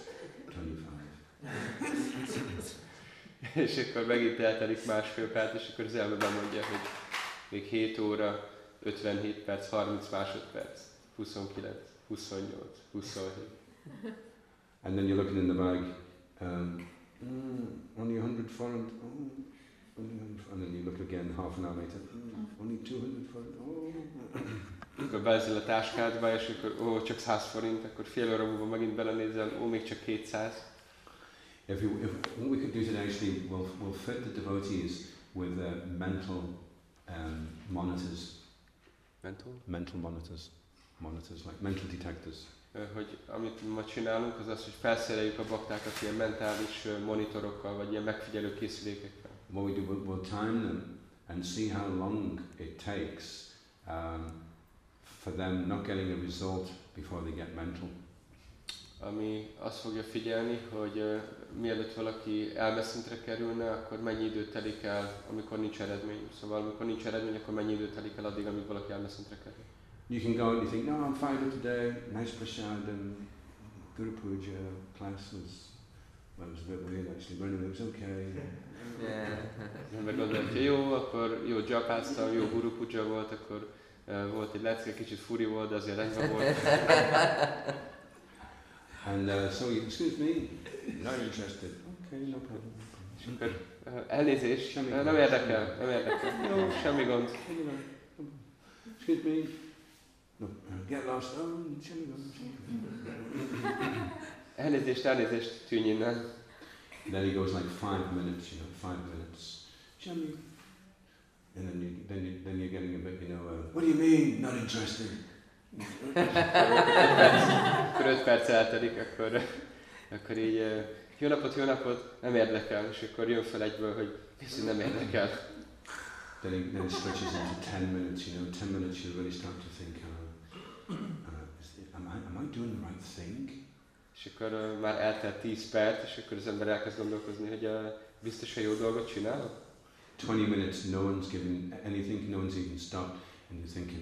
25. És akkor megint eltelik másfél perc, és akkor az elme bemondja, hogy még 7 óra, 57 perc, 30 másodperc, 29, 28, 27. And then you're looking in the bag, only 100 forint, only 100 forint. And then you look again half an hour later, only 200 forint, Akkor belezel a táskádba, és akkor csak 100 forint, akkor fél óra múlva megint belenézel, még csak 200. If what we could do today actually, we'll fit the devotees with mental monitors. Mental monitors, like mental detectors. Hogy amit ma csinálunk, az az, hogy felszereljük a baktákat ilyen mentális monitorokkal, vagy ilyen megfigyelő készülékekkel. What we do, we'll time them and see how long it takes for them not getting a result before they get mental. Ami azt fogja figyelni, hogy mielőtt valaki elmeszintre kerülne, akkor mennyi időt telik el, amikor nincs eredmény. Szóval amikor nincs eredmény, akkor mennyi időt telik el addig, amíg valaki elmeszintre kerül. You can go and you think, no, I'm fired up today, nice prashadam, Guru Puja, class was a bit weird actually, but anyway, it was okay. Az ember gondolja, hogy jó, akkor jó japáztam, jó Guru Puja volt, akkor volt egy lecke, kicsit furi volt, de azért rendben volt. And so, excuse me, not interested. Okay, no problem. És akkor elnézést, nem érdekel. Jó, semmi gond. Excuse me. No, get lost. Oh, semmi gond. Elnézést, tűnj innen. Then he goes like 5 minutes, 5 minutes. Semmi. And then you're getting a bit, what do you mean, not interested? Akkor 5 perc eltelik, akkor így jó napot, nem érdekel, és akkor jön fel egyből, hogy viszont nem érdekel. Then it stretches into 10 minutes, 10 minutes you really start to think, am I doing the right thing? És akkor már eltelt 10 perc, és akkor az ember elkezd gondolkozni, hogy biztos, hogy jó dolgot csinál. 20 minutes, no one's giving anything, no one's even stopped, and you're thinking,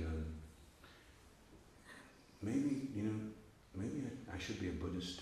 maybe I should be a Buddhist,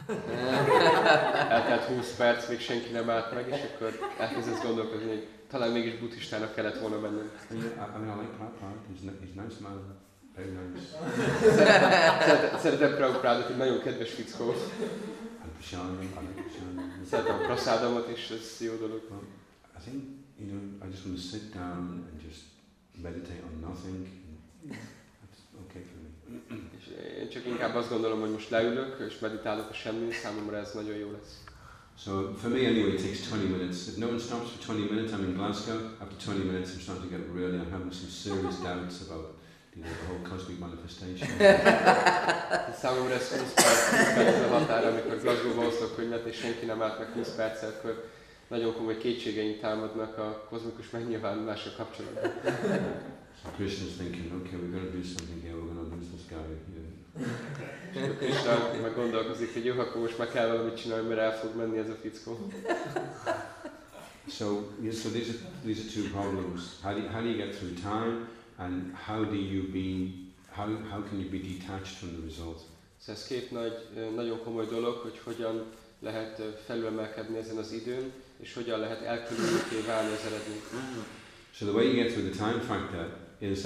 Eltelt 20 perc, még senki nem állt meg, és akkor elkezdesz gondolkozni, hogy talán mégis buddhistának kellett volna mennem. I mean, I like Prabhupada, he's nice man, very nice. Szeretem Prabhupádot, egy nagyon kedves fickó. And Prashadam, I like Prashadam. Szeretem a prasádomot, és ez jó dolog. Well, I think, I just want to sit down and just meditate on nothing. That's okay for me. És én csak inkább azt gondolom, hogy most leülök, és meditálok a semmi, számomra ez nagyon jó lesz. So for me anyway, it takes 20 minutes. If no one stops for 20 minutes, I'm in Glasgow. After 20 minutes, I'm starting to get I'm having some serious doubts about the whole cosmic manifestation. Számomra ez 20 perc a határ, amikor Glasgow-ba hoztok könyvet, és senki nem állt meg 20 perccel, akkor nagyon komoly kétségeink támadnak a kozmikus megnyilvánulással kapcsolatban. So Krishna's thinking, okay, we're going to do something here, we're going to lose this guy here. Krishna meg gondolkozik, hogy jó, akkor most már kell valamit csinálni, mert el fog menni ez a fickó. So these are two problems. How do you get through time, and how can you be detached from the result? Szóval ez két nagyon komoly dolog, hogy hogyan lehet felülemelkedni ezen az időn, és hogyan lehet elkülönülté válni az eredményt. So the way you get through the time factor is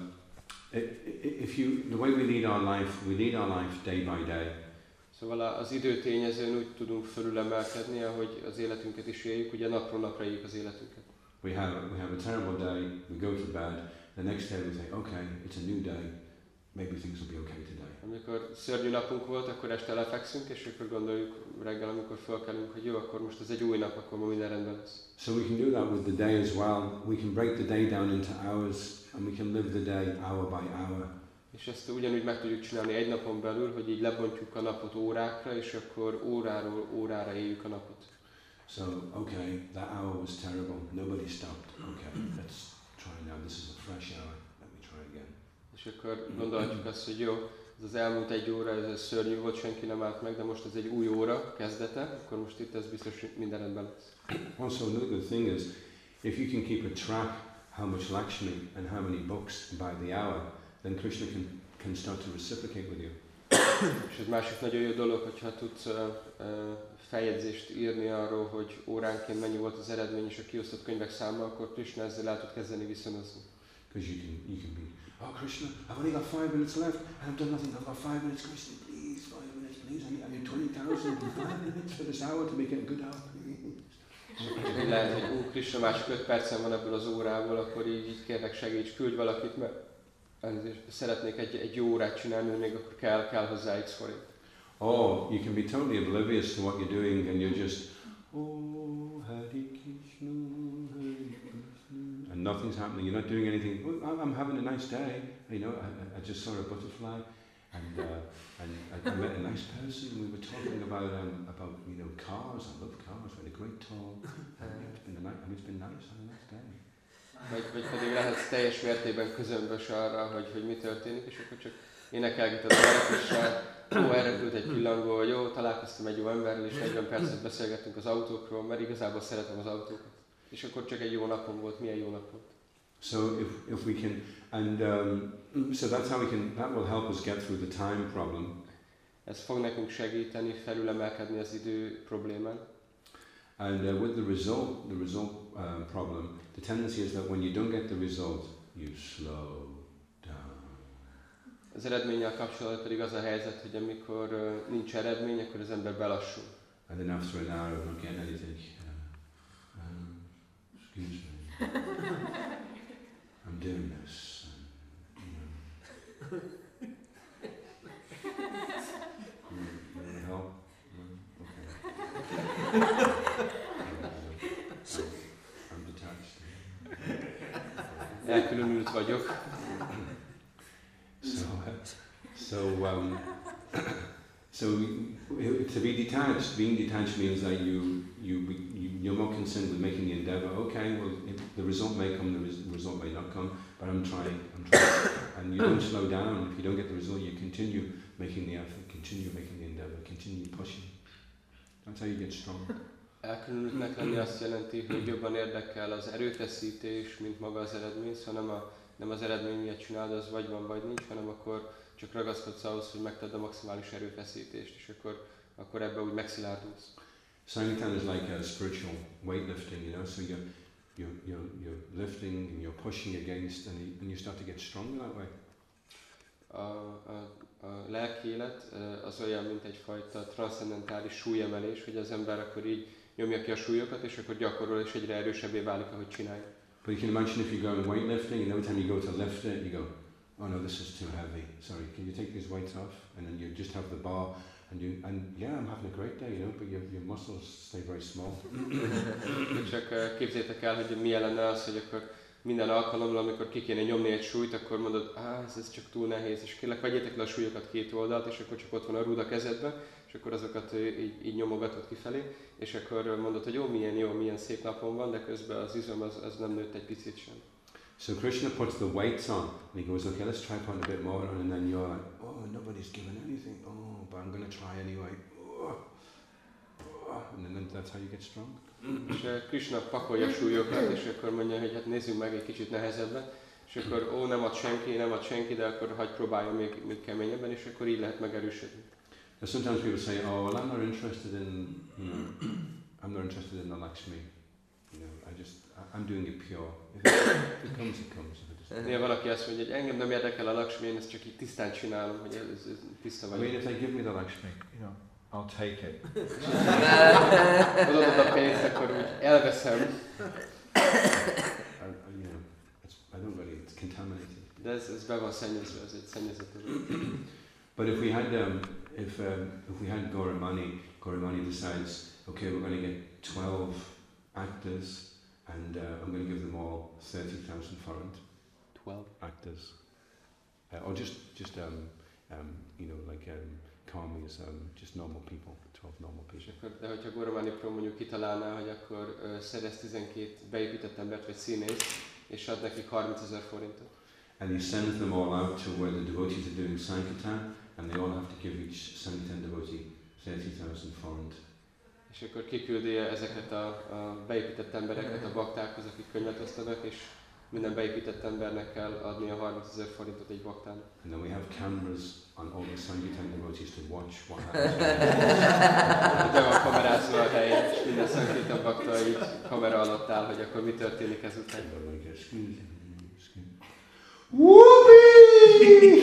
the way we lead our life day by day. Szóval az időtényezőn úgy tudunk felülemelkedni, ahogy az életünket is éljük, ugye napról napra éljük az életünket. We have a terrible day, we go to bed, the next day we say, okay, it's a new day, maybe things will be okay today. Amikor szörnyű napunk volt, akkor este lefekszünk, és akkor gondoljuk reggel, amikor felkelünk, hogy jó, akkor most ez egy új nap, akkor ma minden rendben lesz. So we can do that with the day as well. We can break the day down into hours, and we can live the day hour by hour. És ezt ugyanúgy meg tudjuk csinálni egy napon belül, hogy így lebontjuk a napot órákra, és akkor óráról órára éljük a napot. So, okay, that hour was terrible. Nobody stopped. Okay, let's try now. This is a fresh hour. Let me try again. És akkor gondolhatjuk azt, hogy jó, ez az elmúlt egy óra, ez szörnyű volt, senki nem állt meg, de most ez egy új óra kezdete, akkor most itt ez biztos, hogy minden rendben lesz. Also, another good thing is, if you can keep a track how much Lakshmi and how many books by the hour, then Krishna can start to reciprocate with you. És ez másik nagyon jó dolog, hogyha tudsz feljegyzést írni arról, hogy óránként mennyi volt az eredmény és a kiosztott könyvek száma, akkor Krishna ezzel el tud kezdeni viszonozni. Because you can be, oh Krishna, I've only got 5 minutes left and I've done nothing. I've got 5 minutes, Krishna, please, 5 minutes, please. I need 20,000 in 5 minutes for this hour to make it a good hour. Csak így lehet, hogy Krishna másik 5 percen van ebből az órából, akkor így kérlek segíts, küldj valakit, mert szeretnék egy jó órát csinálni, még akkor kell hozzá X forint. Or you can be totally oblivious to what you're doing and you're just, oh, Hare Krishna, Hare Krishna, and nothing's happening. You're not doing anything. Well, I'm having a nice day. You know, I just saw a butterfly, and I met a nice person. We were talking about cars. I love cars. We had a great talk. It's been nice. Had a nice day. Vagy pedig lehetsz teljes mértékben közömbös arra, hogy mi történik, és akkor csak énekelgeted a lelkessel, erre küld egy pillangó, hogy jó, találkoztam egy jó emberrel, és 40 percet beszélgettünk az autókról, mert igazából szeretem az autókat. És akkor csak egy jó napom volt, milyen jó nap volt. So if we can, and so that's how that will help us get through the time problem. Ez fog nekünk segíteni felülemelkedni az idő problémán. And with the result problem, the tendency is that when you don't get the result, you slow down. Az eredménnyel kapcsolatban pedig az a helyzet, hogy amikor nincs eredmény, akkor az ember belassul. And then after an hour of not getting anything, excuse me, I'm doing this. You want help? Okay. I'm detached. Elkülönült vagyok. So to be detached, being detached means that you're more concerned with making the endeavor. Okay, well, the result may come, the result may not come, but I'm trying, and you don't slow down. If you don't get the result, you continue making the effort, continue making the endeavor, continue pushing. That's how you get strong. Elkülönültnek lenni azt jelenti, hogy jobban érdekel az erőfeszítés, mint maga az eredmény, szóval nem az eredmény miatt csinálod, az vagy van, vagy nincs, hanem akkor csak ragaszkodsz ahhoz, hogy megtedd a maximális erőfeszítést, és akkor ebbe úgy megszilárdulsz. Sankirtan is like a spiritual weightlifting, you know, so you're lifting and you're pushing against, and you start to get stronger that way. A lelki élet az olyan, mint egyfajta transzcendentális súlyemelés, hogy az ember akkor így nyomja ki a súlyokat, és akkor gyakorol, és egyre erősebbé válik, ahogy csinálja. But you can imagine if you go in weightlifting, and every time you go to lift it, you go, oh no, this is too heavy. Sorry, can you take these weights off? And then you just have the bar, and yeah, I'm having a great day, you know, but your muscles stay very small. Csak képzeljétek el, hogy milyen lenne az, hogy akkor minden alkalommal, amikor ki kéne nyomni egy súlyt, akkor mondod, ez csak túl nehéz, és kérlek, vegyétek le a súlyokat két oldalt, és akkor csak ott van a rúd a kezedben, és akkor azokat így nyomogatod kifelé, és akkor mondod, hogy milyen szép napon van, de közben az izom az nem nőtt egy picit sem. So Krishna puts the weights on, and he goes, okay, let's try putting a bit more on, and then you're like, oh, nobody's given anything, oh, but I'm going to try anyway, and then that's how you get strong. És Krishna pakolja súlyokat, és akkor mondja, hogy hát nézzünk meg egy kicsit nehezebben, és akkor nem ad senki, de akkor hagyj próbálja még keményebben, és akkor így lehet megerősödni. Sometimes people say, oh, well, I'm not interested in, I'm not interested in the Lakshmi. I'm doing it pure. If it comes, it comes. Néha van, aki azt mondja, hogy engem nem érdekel a Lakshmi, én ezt csak így tisztán csinálom, hogy ez tiszta I vagyok. mean, if they give me the Lakshmi, I'll take it. Adod a pénzt, akkor úgy elveszem. I don't really, it's contaminated. De ez be van szennyezve, ez egy szennyezett. But if we had Gauramani decides, okay, we're going to get 12 actors, and I'm going to give them all 30,000 forint. 12 actors, or just calm as just normal people, 12 normal people. De hogyha Gauramani Prabhu mondjuk kitalálná, hogy akkor szerez 12 beépített embert vagy színészt, és ad nekik 30,000 forintot. And he sends them all out to where the devotees are doing Sankirtan, and they all have to give each Sankirtan devotee 30,000 forint. És akkor kiküldi ezeket a beépített embereket a baktákhoz, akik könyvet osztanak, és minden beépített embernek kell adni a 30,000 forintot egy baktának. And then we have cameras on all the Sankirtan devotees to watch what happens. De van kamerázva a helyen, és minden Sankirtan bakta így kamera alatt áll, hogy akkor mi történik ezután. Whoopee!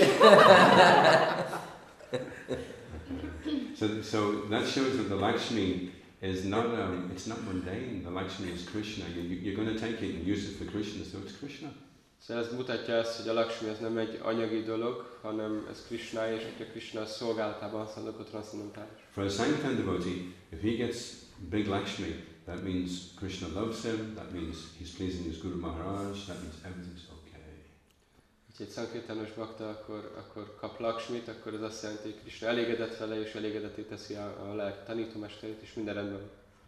So that shows that the Lakshmi is not it's not mundane. The Lakshmi is Krishna. You're going to take it and use it for Krishna, so it's Krishna. Szóval ez mutatja azt, hogy a Lakshmi ez nem egy anyagi dolog, hanem ez Krishna, és hogyha Krishna szolgálatában használjuk a transzcendentális. For a Sankirtan devotee, if he gets big Lakshmi, that means Krishna loves him, that means he's pleasing his Guru Maharaj, that means everything's okay. Ha egy Sankirtanos bakta akkor kap Lakshmit, akkor ez azt jelenti, hogy Krishna elégedett vele, és elégedetté teszi a lelki tanítómesterét, és minden rendben.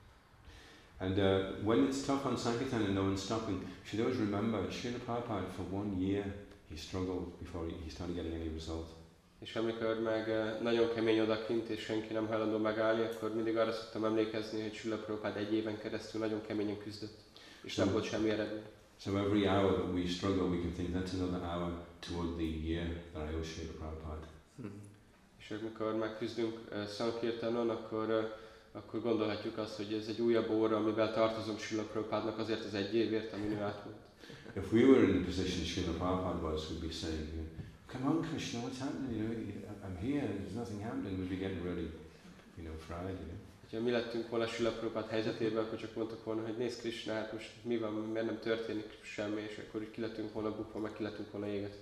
And when it's tough on Sankirtan and no one's stopping, you should always remember, Srila Prabhupada, for 1 year, he struggled before he started getting any result. És amikor meg nagyon kemény odakint, és senki nem hajlandó megállni, akkor mindig arra szoktam emlékezni, hogy Srila Prabhupada 1 éven keresztül nagyon keményen küzdött, és nem volt semmi eredmény. So every hour that we struggle, we can think that's another hour toward the year that I owe Srila Prabhupada. És amikor megküzdünk Sankirtanon, akkor gondolhatjuk azt, hogy ez egy újabb óra, amivel tartozom Srila Prabhupádnak azért az 1 évért, amin ő átment. If we were in the position Srila Prabhupada was, we'd be saying, come on Krishna, what's happening? I'm here, there's nothing happening. We'd be getting really, fried. Ha mi lettünk volna Srila Prabhupada helyzetében, akkor csak mondtuk volna, hogy nézd Krishna, hát most mi van, miért nem történik semmi, és akkor így ki lettünk volna bukva, meg ki lettünk volna égetve.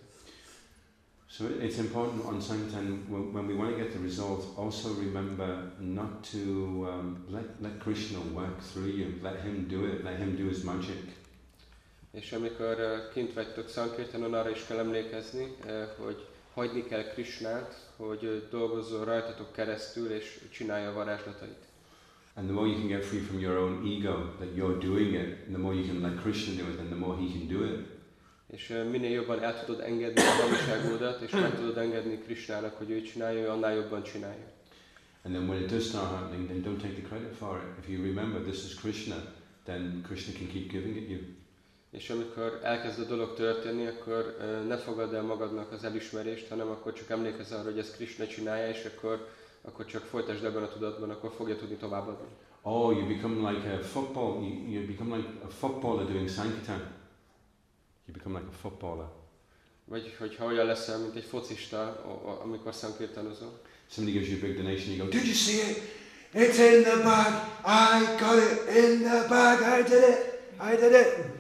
So it's important on Sankirtan, when we want to get the result, also remember not to let Krishna work through you, let him do it, let him do his magic. És amikor kint vagytok Sankirtanon, arra is kell emlékezni, hogy hagyni kell Krishnát, hogy dolgozzon rajtatok keresztül, és csinálja a varázslatait. And the more you can get free from your own ego, that you're doing it, the more you can let Krishna do it, and the more he can do it. És minél jobban el tudod engedni a valóságodat, és meg tudod engedni Krishnának, hogy ő csinálja, annál jobban csinálja. And then when it does start happening, then don't take the credit for it. If you remember this is Krishna, then Krishna can keep giving it you. És amikor elkezd a dolog történni, akkor ne fogadd el magadnak az elismerést, hanem akkor csak emlékezz arra, hogy ezt Krishna csinálja, és akkor csak folytasd ebben a tudatban, akkor fogja tudni továbbadni. Oh, you become like a football. You become like a footballer doing Sankirtan. You become like a footballer. Vagy hogyha olyan leszel, mint egy focista, amikor Sankirtanozol. Somebody gives you a big donation, you go, did you see it? It's in the bag. I got it in the bag. I did it. I did it.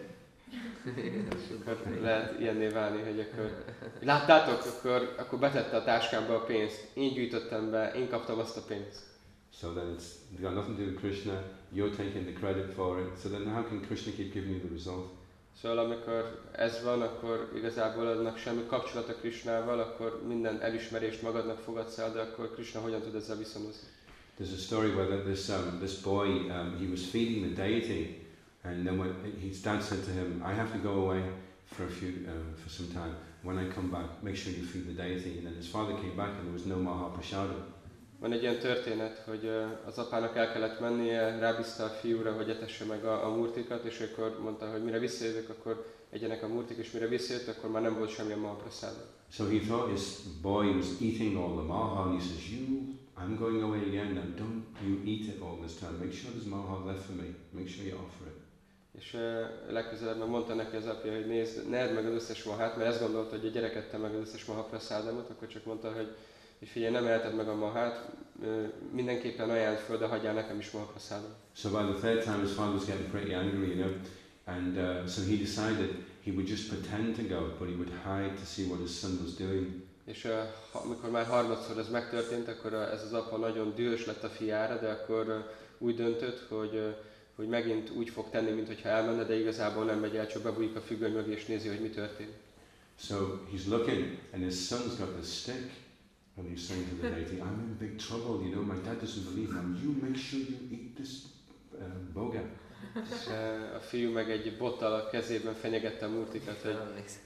Lehet ilyenné válni, hogy akkor láttátok, akkor betette a táskámba a pénzt, én gyűjtöttem be, én kaptam azt a pénzt. So then it's got nothing to do with Krishna, you're taking the credit for it, so then how can Krishna keep giving you the result? Szóval amikor ez van, akkor igazából annak semmi kapcsolata Krishnával, akkor minden elismerést magadnak fogadsz el, de akkor Krishna hogyan tud ezzel viszonyulni? There's a story where this boy, he was feeding the deity, and then when his dad said to him, "I have to go away for some time. When I come back, make sure you feed the deity." And then his father came back, and there was no Mahaprasadam. Van egy ilyen történet, hogy az apának el kellett mennie, rábízta a fiúra, hogy etesse meg a murtikat, és akkor mondta, hogy mire visszajövök, akkor egyenek a murtik, és mire visszajött, akkor már nem volt semmilyen mahaprasada. So he thought his boy was eating all the maha, and he says, I'm going away again now, don't you eat it all this time, make sure there's maha left for me, make sure you offer it. És legközelebb meg mondta neki az apja, hogy nézd, ne edd meg az összes mahát, mert ezt gondolta, hogy a gyerek ette meg az összes mahaprasadamot, akkor csak mondta, hogy figyelj, nem elted meg a mahát, mindenképpen ajánld föl, de hagyjál nekem is mahaprasadamot. So by the third time his father was getting pretty angry, and so he decided he would just pretend to go, but he would hide to see what his son was doing. És amikor már harmadszor ez megtörtént, akkor ez az apa nagyon dühös lett a fiára, de akkor úgy döntött, hogy megint úgy fog tenni, mintha elmenne, de igazából nem megy el, csak bebújik a függöny mögé és nézi, hogy mi történik. So he's looking, and his son's got this stick, and he's saying to the deity, "I'm in big trouble, my dad doesn't believe me. You make sure you eat this boga." És a fiú meg egy bottal a kezében fenyegette a murtikat, hogy...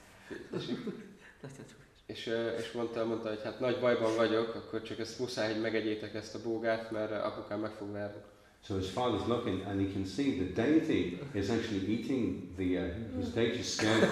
És mondta, hogy hát nagy bajban vagyok, akkor csak ezt muszáj, hogy megegyétek ezt a bógát, mert apukám meg fog verni. So his father's looking, and he can see the deity is actually eating his deity's skin.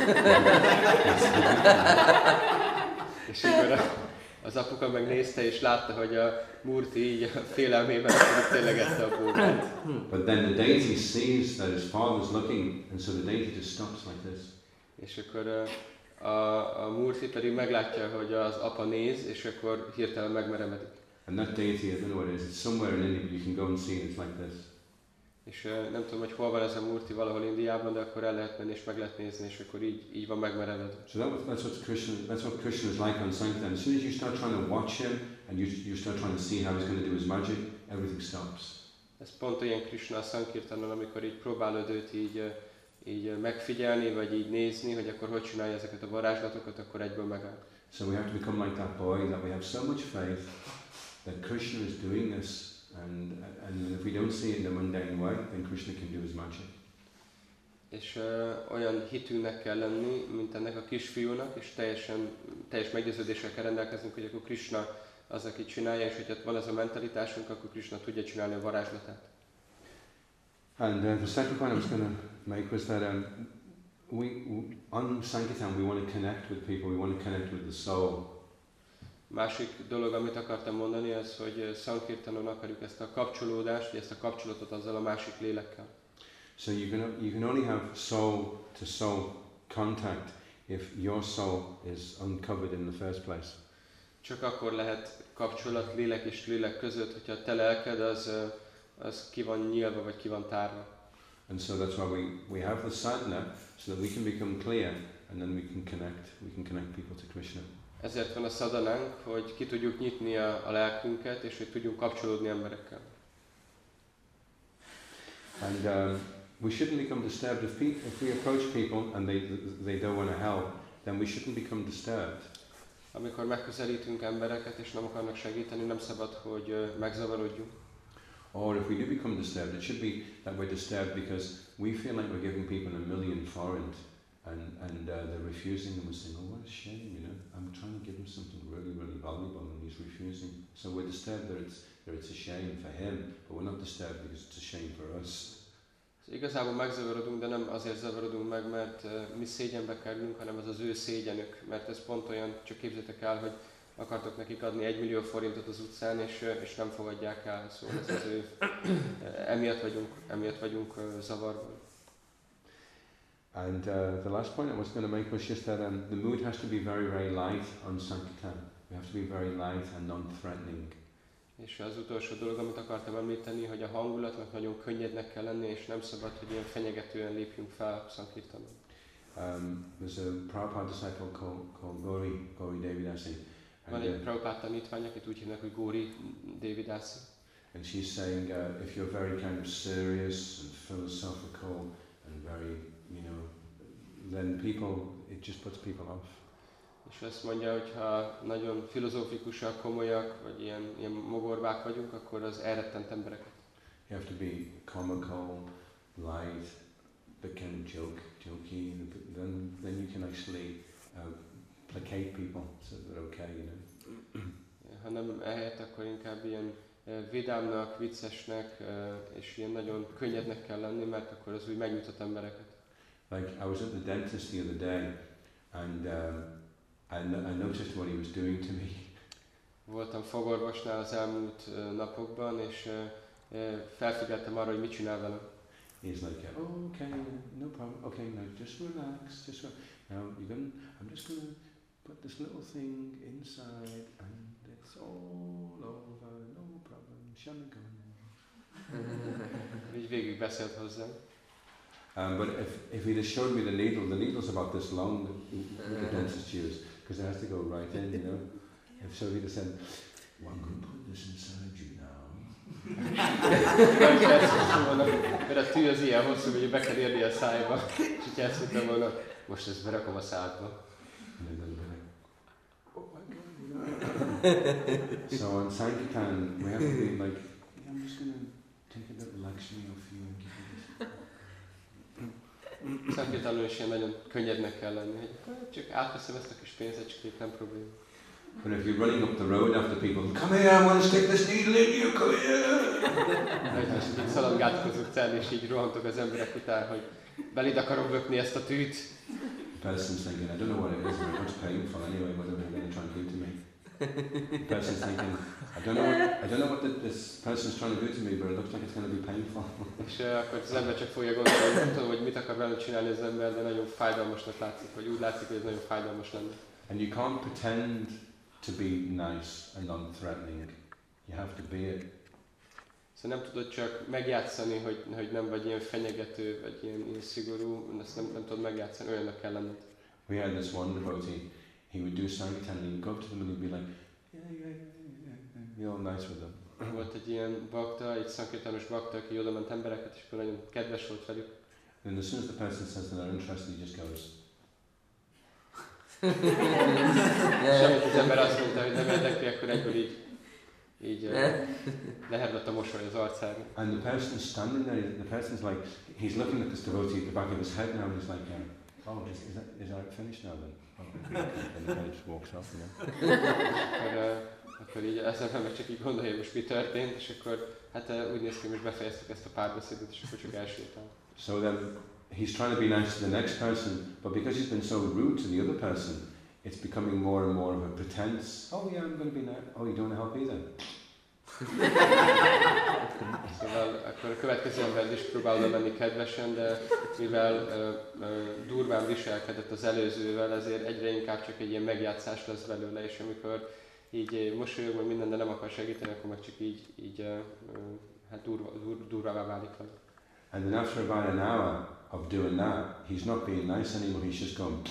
És akkor az apuka megnézte, és látta, hogy a murti így a félelmében tényleg ette a bógát. But then the deity sees that his father's looking, and so the deity just stops like this. És akkor a murti pedig meglátja, hogy az apa néz, és akkor hirtelen megmeremedik. And that deity, I don't know what it is, it's somewhere in India, but you can go and see it, it's like this. És nem tudom, hogy hol van ez a murti, valahol Indiában, de akkor el lehet menni és meg lehet nézni, és akkor így van megmerevedve. So that's what Krishna is like on Sankirtan. As soon as you start trying to watch him, and you start trying to see how he's going to do his magic, everything stops. Ez pont olyan Krishna a Sankirtanon, amikor így próbálod őt így megfigyelni, vagy így nézni, hogy akkor hogy csinálja ezeket a varázslatokat, akkor egyből megáll. So we have to become like that boy, that we have so much faith that Krishna is doing this, and if we don't see it in the mundane way, then Krishna can do his magic. És olyan hitűnek kell lenni, mint ennek a kisfiúnak, és teljes meggyőződéssel kell rendelkeznünk, hogy akkor Krishna az, aki csinálja, és hogyha van ez a mentalitásunk, akkor Krishna tudja csinálni a varázslatát. And the second point I was going to make was that on Sankirtan we want to connect with people, we want to connect with the soul. Másik dolog, amit akartam mondani, az, hogy Sankirtanon akarjuk ezt a kapcsolódást, vagy ezt a kapcsolatot azzal a másik lélekkel. So you can only have soul-to-soul contact if your soul is uncovered in the first place. Csak akkor lehet kapcsolat lélek és lélek között, hogyha a te lelked az ki van nyílva, vagy ki van tárva. And so that's why we have the sadhana, so that we can become clear, and then we can connect people to Krishna. Ezért van a szadanánk, hogy ki tudjuk nyitni a lelkünket, és hogy tudjunk kapcsolódni emberekkel. And we shouldn't become disturbed if we approach people and they don't want to help, then we shouldn't become disturbed. Amikor megközelítünk embereket, és nem akarnak segíteni, nem szabad, hogy megzavarodjunk. Or if we do become disturbed, it should be that we're disturbed because we feel like we're giving people $1 million forint, and they're refusing, and we're saying, "Oh, what a shame, I'm trying to give him something really, really valuable, and he's refusing." So we're disturbed that it's a shame for him, but we're not disturbed because it's a shame for us. Igazából megzavarodunk, de nem azért zavarodunk meg, mert mi szégyenbe kerülünk, hanem ez az ő szégyenük, mert ez pont olyan, csak képzeljétek el, hogy akartok nekik adni 1 millió forintot az utcán, és nem fogadják el, szóval ez az ő, emiatt vagyunk zavarban. And the last point I was going to make was just that the mood has to be very, very light on Sankirtan. We have to be very light and non-threatening. És az utolsó dolog, amit akartam említeni, hogy a hangulatnak nagyon könnyednek kell lenni, és nem szabad, hogy ilyen fenyegetően lépjünk fel Sankirtanon. There's a Prabhupada disciple called Gauri Devidasi. Van egy Prabhupada tanítvány, akit úgy hívnak, hogy Gauri Devidasi. And she's saying, if you're very kind of serious and philosophical and very, then people, it just puts people off. És azt mondja, hogy ha nagyon filozófikusak, komolyak, vagy ilyen mogorbák vagyunk, akkor az elrettent embereket. You have to be comical, light, but kind of jokey. Then you can actually placate people so they're okay, you know. Ha nem ehelyett, akkor inkább ilyen vidámnak, viccesnek, és ilyen nagyon könnyednek kell lenni, mert akkor az úgy megnyugtat embereket. Like I was at the dentist the other day, and I noticed what he was doing to me. Voltam fogorvosnál az elmúlt napokban, és felfigyeltem arra, hogy mit csinál velem. He's like, oh, okay, no problem. Okay, now just relax. Now I'm just gonna put this little thing inside, and it's all over. No problem. Shamagon. Így végig beszélt hozzám. But if he'd have showed me the needle's about this long, the dentist used, because it has to go right in, you know. If so, he'd have said, well, I'm going to put this inside you now. Mert a tű az ilyen hosszú, hogy be kell érni a szájba, és így ezt mondtam volna, most ezt berakom a szádba. So on Sankirtan, we have to be like, I'm just going to take a little Lakshmi off you and give you this. Sankirtanul is ilyen nagyon könnyednek kell lenni, hogy csak átveszem ezt a kis pénzecskét, nem probléma. But if you're running up the road after people, come here, I want to stick this needle in you, come here! És így szaladgáltok az utcán, és így rohantok az emberek után, hogy beléd akarom lökni ezt a tűt. The person's thinking, I don't know what it is, but it's painful anyway, whatever they're going to try and do to me. The person's thinking, I don't know what this person's trying to do to me, but it looks like it's going to be painful. És akkor az ember csak fogja gondolni, nem tudom, hogy mit akar velem csinálni az ember, de nagyon fájdalmasnak látszik, vagy úgy látszik, hogy ez nagyon fájdalmas lenne. And you can't pretend to be nice and non-threatening. You have to be it. Szóval nem tudod csak megjátszani, hogy nem vagy ilyen fenyegető, vagy ilyen szigorú, ezt nem tudod megjátszani, olyannak kell lenned. We had this one devotee, he would do Sankirtan and he'd go up to them and he'd be like, yeah, be all nice with them. Volt egy ilyen bakta, egy szankirtanos bakta, aki oda ment embereket, és akkor nagyon kedves volt velük. And as soon as the person says they're not interested, he just goes. Semmit az ember azt mondta, hogy nem érdekli, akkor egyből így leherdett a mosoly az arcára. And the person's standing there, the person's like, he's looking at this devotee at the back of his head now and he's like, oh, is that finished now then? Oh, and the guy just walks off, you know. Akkor így ezzel meg csak így gondolja, hogy most mi történt, és akkor hát úgy néz ki, most befejeztük ezt a párbeszédet, és akkor csak elsétál. So then he's trying to be nice to the next person, but because he's been so rude to the other person, it's becoming more and more of a pretense. Oh yeah, I'm going to be nice. Oh, you don't want to help either? Szóval akkor a következő ember is próbál oda menni kedvesen, de mivel durván viselkedett az előzővel, ezért egyre inkább csak egy ilyen megjátszás lesz belőle, és amikor így mosolyog, meg minden, de nem akar segíteni, akkor meg csak így hát durvává válik vele. And then after about an hour of doing that, he's not being nice anymore, he's just going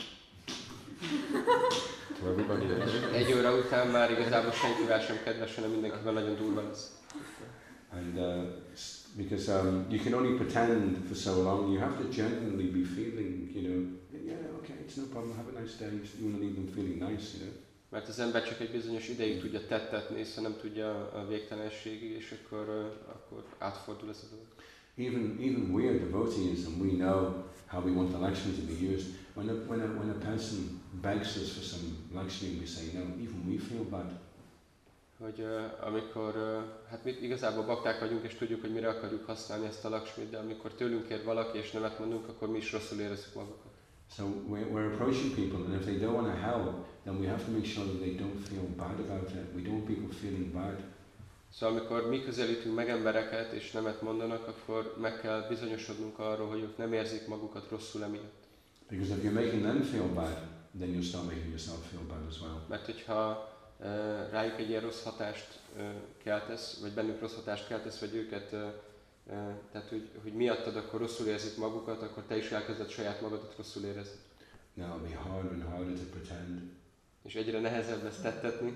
to everybody else. Egy óra után már igazából senkivel sem kedves, hanem mindenkivel nagyon durva lesz. And because you can only pretend for so long, you have to genuinely be feeling, you know, yeah, okay, it's no problem, have a nice day, you want to leave them feeling nice, you know. Mert az ember csak egy bizonyos ideig tudja tettetni, hiszen nem tudja a végtelenségig, és akkor átfordul ez a dolog. Even we are devotees and we know how we want the Lakshmi to be used. When a person begs us for some Lakshmi, we say no, even we feel bad. Hogy amikor, hát mi igazából bakták vagyunk, és tudjuk, hogy mire akarjuk használni ezt a Lakshmit, de amikor tőlünk kér valaki, és nemet mondunk, akkor mi is rosszul érezzük magukat. So we're approaching people, and if they don't want to help, then we have to make sure that they don't feel bad about it. We don't want people feeling bad. Szóval amikor mi közelítünk meg embereket, és nemet mondanak, akkor meg kell bizonyosodnunk arról, hogy ők nem érzik magukat rosszul emiatt. Because if you're making them feel bad, then you'll start making yourself feel bad as well. Mert hogyha rájuk egy ilyen rossz hatást keltesz, vagy bennük rossz hatást keltesz, vagy őket, tehát hogy miattad akkor rosszul érzik magukat, akkor te is elkezded saját magadat rosszul érezni. Now it'll be harder and harder to pretend. És egyre nehezebb lesz tettetni.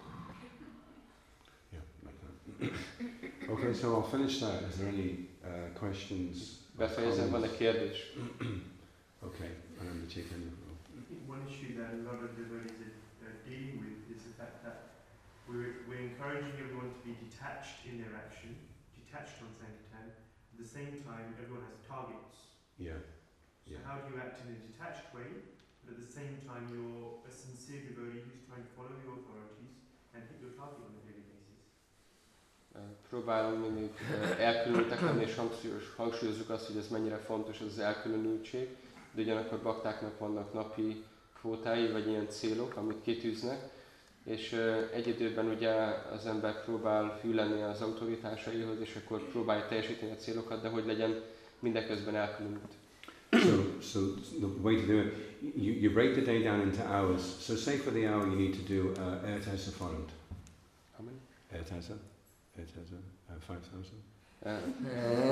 Okay, so I'll finish that. Is there any questions? Befejezem, van-e kérdés? Okay, Ananda Chaitanya. One issue that a lot of devotees are dealing with is the fact that we're encouraging everyone to be detached in their action, detached on Sankirtan. At the same time, everyone has targets. Yeah. So how do you act in a detached way, but at the same time you're a sincere devotee who's trying to follow the authorities and hit your target on a daily basis? Próbálunk mindig elkülönültek lenni, és hangsúlyozzuk azt, hogy ez mennyire fontos, az elkülönültség, de ugyanakkor baktáknak vannak napi kvótái, vagy ilyen célok, amit kitűznek, és egy időben ugye az ember próbál hű lenni az autoritásaihoz, és akkor próbálja teljesíteni a célokat, de hogy legyen mindeközben elkülönült. So the way to do it, you break the day down into hours. So say for the hour you need to do Ertasa Farand. How many? Ertasa? 5,000?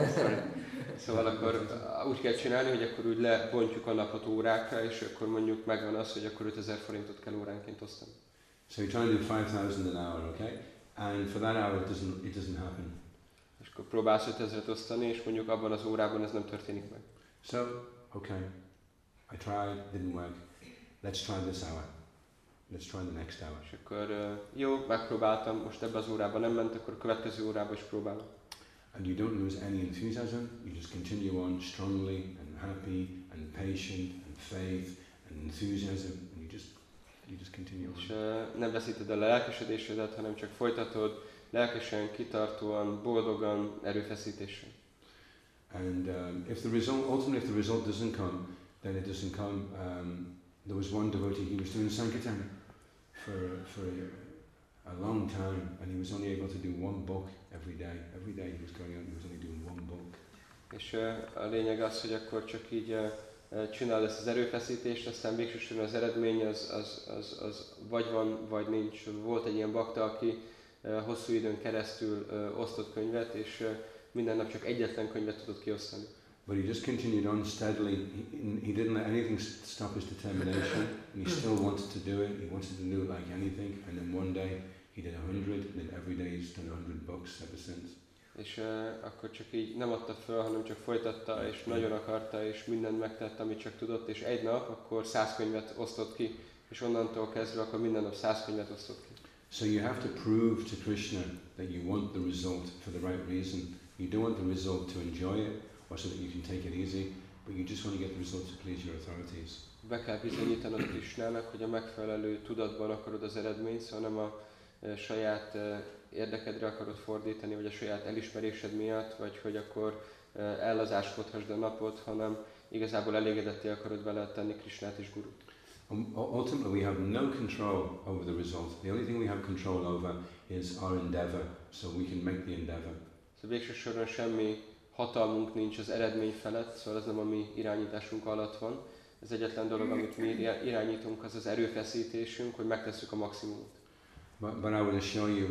Szóval akkor úgy kell csinálni, hogy akkor úgy lebontjuk a napot órákra, és akkor mondjuk megvan az, hogy akkor 5000 forintot kell óránként osztani. So you try and do 5,000 an hour, okay? And for that hour it doesn't happen. És akkor próbálsz 5000-et osztani, és mondjuk abban az órában ez nem történik meg. So, okay, I tried, didn't work. Let's try this hour. Let's try the next hour. És akkor jó, megpróbáltam, most ebben az órában nem ment, akkor a következő órában is próbálom. And you don't lose any enthusiasm, you just continue on strongly and happy and patient and faith and enthusiasm, and you just continue on. És nem veszíted el a lelkesedésedet, hanem csak folytatod lelkesen, kitartóan, boldogan, erőfeszítéssel. And ultimately if the result doesn't come, then it doesn't come. There was one devotee, he was doing Sankirtan for a long time, and he was only able to do one book every day. Every day he was going out, he was only doing one book. És a lényeg az, hogy akkor csak így csinál ezt az erőfeszítést, aztán végsősorban az eredmény az vagy van, vagy nincs. Volt egy ilyen bakta, aki hosszú időn keresztül osztott könyvet, és minden nap csak egyetlen könyvet tudott kiosztani. But he just continued on steadily. He didn't let anything stop his determination. And he still wanted to do it. He wanted to do it like anything. And then one day he did 100, and then every day he's done 100 books ever since. És akkor csak így nem adta föl, hanem csak folytatta, és nagyon akarta, és mindent megtette, amit csak tudott, és egy nap akkor 100 könyvet osztott ki, és onnantól kezdve akkor minden nap 100 könyvet osztott ki. So you have to prove to Krishna that you want the result for the right reason. You don't want the result to enjoy it, or so that you can take it easy, but you just want to get the result to please your authorities. Be kell bizonyítanod Krishnának, hogy a megfelelő tudatban akarod az eredményt, szóval nem a saját érdekedre akarod fordítani, vagy a saját elismerésed miatt, vagy hogy akkor ellazáskodhassd a napot, hanem igazából elégedetté akarod vele tenni Krishnát és Gurut. Ultimately, we have no control over the result. The only thing we have control over is our endeavor, so we can make the endeavor. Szóval végső soron semmi hatalmunk nincs az eredmény felett, szóval ez nem a mi irányításunk alatt van. Az egyetlen dolog, amit mi irányítunk, az az erőfeszítésünk, hogy megtesszük a maximumot. But I will assure you,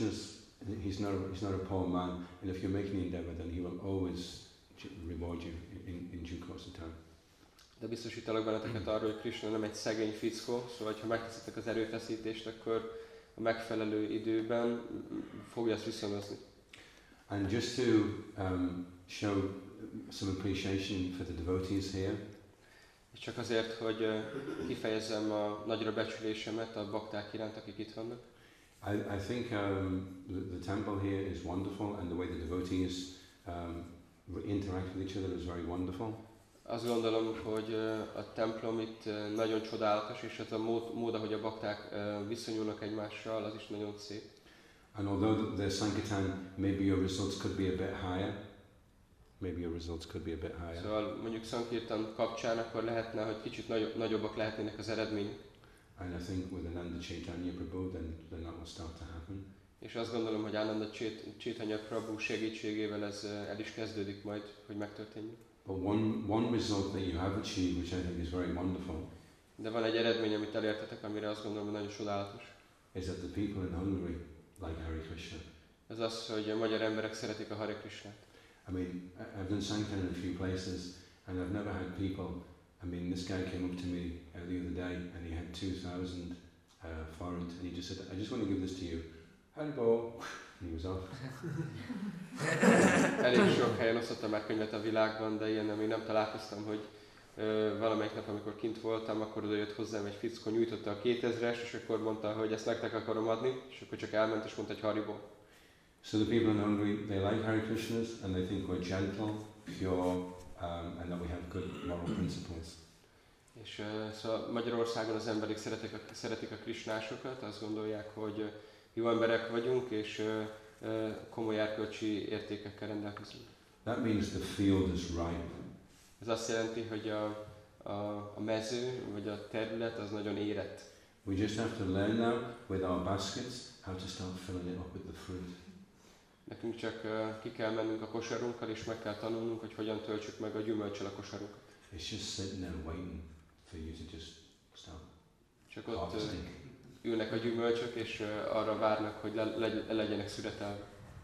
he's not a poor man, and if you're making the endeavor, then he will always reward you in due course of time. De biztosítalak benneteket arról, hogy Krishna nem egy szegény fickó, szóval ha megteszitek az erőfeszítést, akkor a megfelelő időben fogja azt viszonozni. And just to show some appreciation for the devotees here, És csak azért, hogy kifejezzem a nagyra becsülésemet a bakták iránt, akik itt vannak. I think the temple here is wonderful, and the way the devotees interact with each other is very wonderful. Azt gondolom, hogy a templom itt nagyon csodálatos, és ez a mód, ahogy a bakták viszonyulnak egymással, az is nagyon szép. And although the Sankirtan, maybe your results could be a bit higher. Szóval mondjuk Sankirtan kapcsán akkor lehetne, hogy kicsit nagyobbak lehetnének az eredmények. And I think with Ananda Chaitanya Prabhu, then that will start to happen. És azt gondolom, hogy Ananda Chaitanya Prabhu segítségével ez el is kezdődik majd, hogy megtörténjen. But one result that you have achieved, which I think is very wonderful, de van egy eredmény, amit elértetek, amire azt gondolom, hogy nagyon csodálatos. Is that the people in Hungary like Hare Krishna. Ez az, hogy a magyar emberek szeretik a Hare Krishnát. I mean, I've done Sankirtan in a few places, and I've never had people. I mean, this guy came up to me the other day, and he had 2,000 forint, and he just said, "I just want to give this to you." Haribo, and he was off. Elég sok helyen osztottam már könyvet a világban, de ilyen még nem találkoztam, hogy valamelyik nap, amikor kint voltam, akkor oda jött hozzám egy fickó, nyújtotta a 2000-est, és akkor mondta, hogy ezt nektek akarom adni, és akkor csak elment, és mondta, hogy Haribo. So the people in Hungary, they like Hare Krishnas and they think we're gentle, pure, and that we have good moral principles. És szóval Magyarországon az emberek szeretik a krisnásokat, azt gondolják, hogy jó emberek vagyunk, és komoly erkölcsi értékekkel rendelkezünk. That means the field is ripe. Ez azt jelenti, hogy a mező, vagy a terület az nagyon érett. We just have to learn now with our baskets how to start filling it up with the fruit. Nekünk csak ki kell mennünk a kosarunkkal, és meg kell tanulnunk, hogy hogyan töltsük meg a gyümölcsel a kosarunkat. It's just sitting there waiting for you to just start Csak ott harvesting. ülnek a gyümölcsök, és arra várnak, hogy legyenek születelve.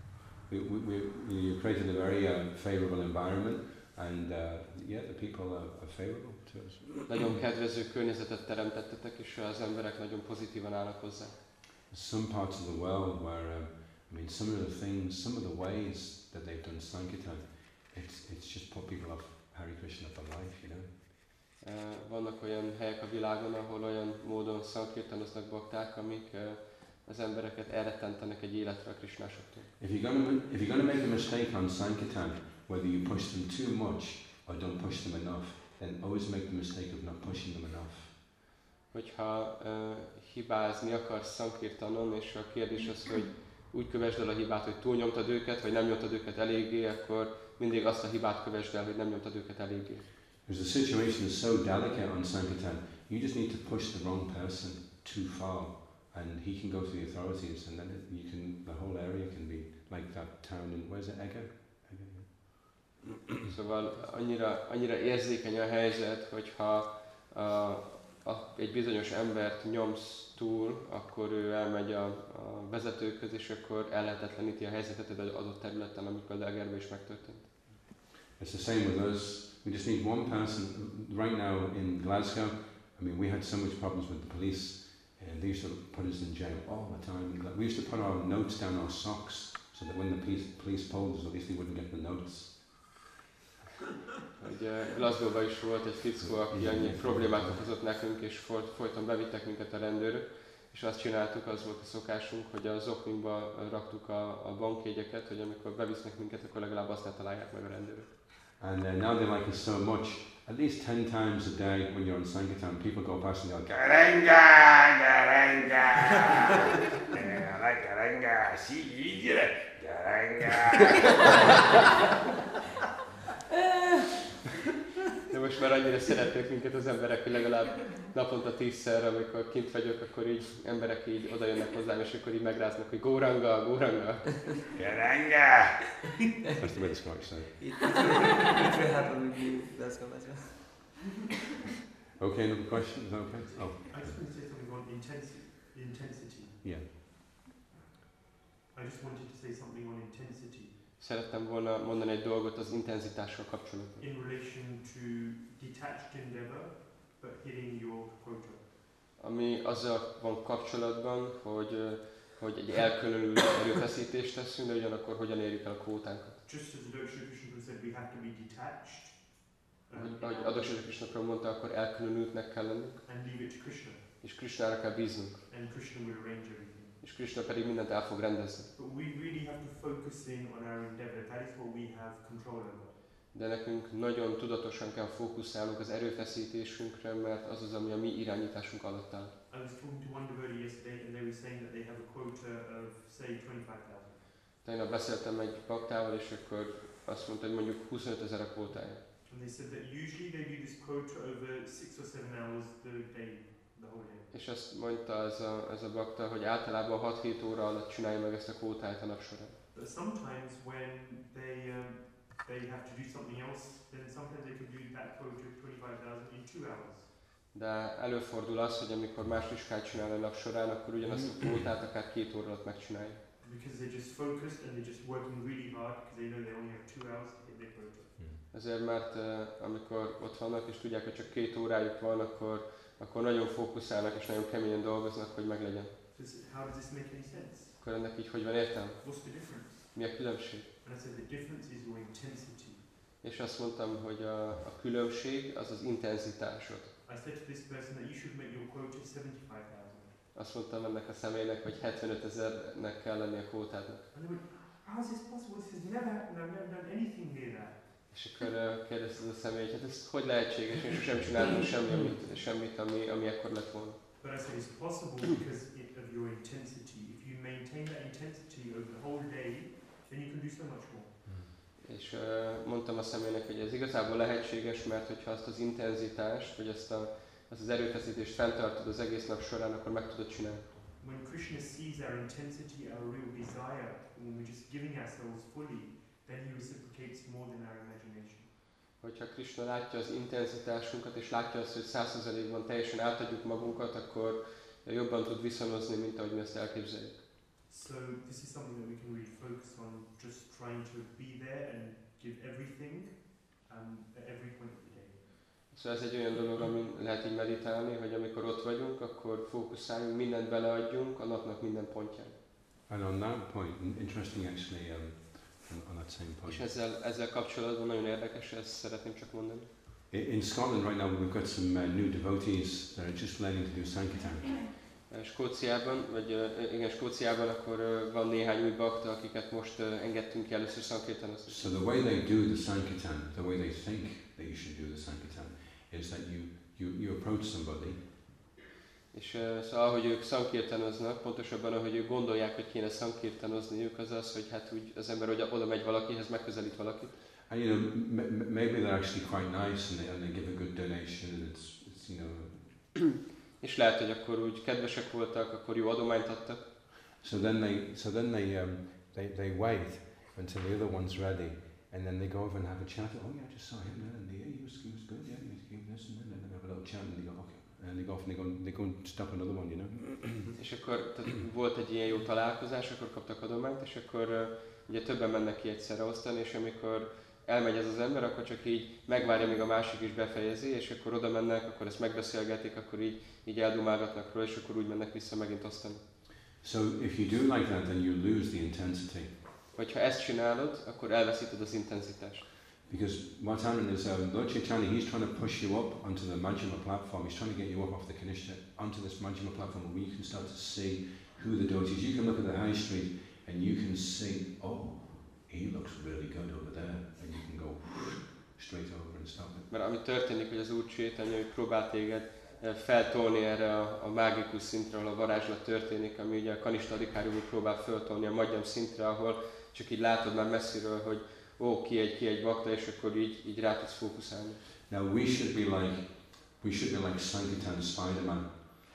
We created a very favorable environment, and yeah, the people are favorable to us. Nagyon kedvező környezetet teremtettetek, és az emberek nagyon pozitívan állnak hozzá. Some parts of the world where, I mean, some of the things, some of the ways that they've done Sankirtan, it's just put people off Hare Krishna for life, you know. Vannak olyan helyek a világon, ahol olyan módon szankirtanoznak bakták, amik az embereket elrettentenek egy életre a krisnásoktól. If you're gonna make a mistake on Sankirtan, whether you push them too much or don't push them enough, then always make the mistake of not pushing them enough. Hogyha hibázni akarsz szankirtanon, és a kérdés az, hogy úgy kövesd el a hibát, hogy túlnyomtad őket, vagy nem nyomtad őket eléggé, akkor mindig azt a hibát kövesd el, hogy nem nyomtad őket eléggé. Because the situation is so delicate on Sankirtan, you just need to push the wrong person too far, and he can go to the authorities, and then the whole area can be like that town in, where's it, Ego? Szóval annyira érzékeny a helyzet, hogyha egy bizonyos embert nyomsz túl, akkor ő elmegy a vezetőkhöz, és akkor ellehetetleníti a helyzetet egy adott területen, ami például Egerben is megtörtént. It's the same with us. We just need one person. Right now in Glasgow, I mean, we had so much problems with the police, and they used to put us in jail all the time. We used to put our notes down our socks, so that when the police pulled us, at least they wouldn't get the notes. Glasgow-ban is volt egy fickó, aki annyi problémát okozott nekünk, és folyton bevittek minket a rendőrök, és azt csináltuk, az volt a szokásunk, hogy a zokninkba raktuk a bankjegyeket, hogy amikor bevisznek minket, akkor legalább azt ne találják meg a rendőrök. And now they like us so much. At least 10 times a day when you're on Sankirtan, people go past and they'll go, Garenga, Garenga, Garenga, see, Garenga. De most már annyira szeretnek minket az emberek, hogy legalább naponta 10-szer, amikor kint vagyok, akkor így emberek így oda jönnek hozzám, és akkor így megráznak, hogy Góranga, Góranga. Garanga! That's the way the Scottish say it. It will happen with you, Glasgow as well. Okay, another question? Is that okay? Oh. I just want to say something on intensity. Yeah. I just wanted to say something on intensity. Szerettem volna mondani egy dolgot az intenzitással kapcsolatban. In relation to detached endeavor, but hitting your quota. Ami azzal van kapcsolatban, hogy egy elkülönülő erőfeszítést teszünk, de ugyanakkor hogyan érjük el a kvótánkat. Just as Lord Shri Krishna said, we have to be detached. Ahogy Adok Shri Krishna mondta, akkor elkülönültnek kell lennünk. And leave it to Krishna. És Krishnára kell bíznunk. And Krishna will arrange everything. És Krishna pedig mindent el fog rendezni. But we really have to focus in on our endeavor. That is what we have control over. De nekünk nagyon tudatosan kell fókuszálnunk az erőfeszítésünkre, mert az az, ami a mi irányításunk alatt áll. I was talking to one devotee yesterday and they were saying that they have a quota of, say, 25,000. Tegnap beszéltem egy baktával, és akkor azt mondta, hogy mondjuk 25 000 a kvótája. And they said that usually they do this quota over 6 or 7 hours the day, the whole day. És azt mondta ez a bakta, hogy általában 6-7 óra alatt csinálja meg ezt a kvótáját a nap során. But sometimes when they have to do something else, then sometimes they can do that quota of 25,000 in 2 hours. De előfordul az, hogy amikor más vizsgát csinál a nap során, akkor ugyanazt a kvótát akár 2 óra alatt megcsinálja. Because they're just focused and they're just working really hard because they know they only have 2 hours to hit their quota. Ezért, mert amikor ott vannak és tudják, hogy csak 2 órájuk van, akkor nagyon fókuszálnak és nagyon keményen dolgoznak, hogy meglegyen. How does this make any sense? Akkor ennek így hogy van értelme? What's the difference? Mi a különbség? And I said the difference is your intensity. És azt mondtam, hogy a különbség az az intenzitásod. I said to this person that you should make your quota 75,000. Azt mondtam ennek a személynek, hogy 75 000-nek kell lenni a kvótádnak. And they went, how is this possible? This has never happened. I've never done anything near that. És akkor kérdezte az a személy, hogy hát ez hogy lehetséges, én sosem csináltam semmit ami ekkor lett volna. But I said it's possible because of your intensity. If you maintain that intensity over the whole day, then you can do so much more. És mondtam a személynek, hogy ez igazából lehetséges, mert hogyha azt az intenzitást, vagy azt az erőfeszítést fenntartod az egész nap során, akkor meg tudod csinálni. When Krishna sees our intensity, our real desire, when we're just giving ourselves fully, then he reciprocates more than our imagination. Hogyha Krishna látja az intenzitásunkat, és látja azt, hogy 100%-ban teljesen átadjuk magunkat, akkor jobban tud viszonozni, mint ahogy mi ezt elképzeljük. So this is something that we can really focus on, just trying to be there and give everything at every point of the day. Szóval ez egy olyan dolog, amin lehet így meditálni, hogy amikor ott vagyunk, akkor fókuszáljunk, mindent beleadjunk a napnak minden pontján. And on that point, interesting actually, on that same point. És ezzel kapcsolatban nagyon érdekes, ezt szeretném csak mondani. In Scotland right now we've got some new devotees that are just learning to do Sankirtan. Skóciában akkor van néhány új bakta, akiket most engedtünk ki először Sankirtanozni. So the way they do the Sankirtan, the way they think that you should do the Sankirtan, is that you approach somebody. És szóval ahogy ők szankirtanoznak, pontosabban ahogy ők gondolják, hogy kéne szankirtanozniuk, az az, hogy hát úgy az ember oda megy valakihez, megközelít valakit. And you know, maybe they're actually quite nice and they give a good donation. It's you know. És lehet, hogy akkor úgy kedvesek voltak, akkor jó adományt adtak. So then they wait until the other one's ready, and then they go over and have a chat. Oh yeah, I just saw him there, and he was good. Yeah, he was this, and then they have a little chat, and they go okay, and they go off and they go and stop another one, you know. És akkor volt egy ilyen jó találkozás, akkor kaptak adományt, és akkor ugye többen mennek ki egyszerre osztani, és amikor elmegy ez az ember, akkor csak így megvárja, míg a másik is befejezi, és akkor oda mennek, akkor ezt megbeszélgetik, akkor így eldumálgatnak róla, és akkor úgy mennek vissza megint osztani. So if you do like that, then you lose the intensity. Hogyha ezt csinálod, akkor elveszíted az intenzitást. Because what's happening is Lord Chaitanya, he's trying to push you up onto the Majjhima platform. He's trying to get you up off the Kanishta onto this Majjhima platform where you can start to see who the devotees. You can look at the high street and you can see, oh, he looks really good over there, and you can go straight over and stop it. Mert ami történik, hogy az Úr Chaitanya, hogy próbál téged feltolni erre a mágikus szintre, ahol a varázslat történik, ami ugye a Kanishta Adhikáriból próbál feltolni a Madhyam szintre, ahol csak így látod már messziről, hogy ki egy bakta, és akkor így rá tudsz fókuszálni. Now we should be like Sankirtan Spider-Man.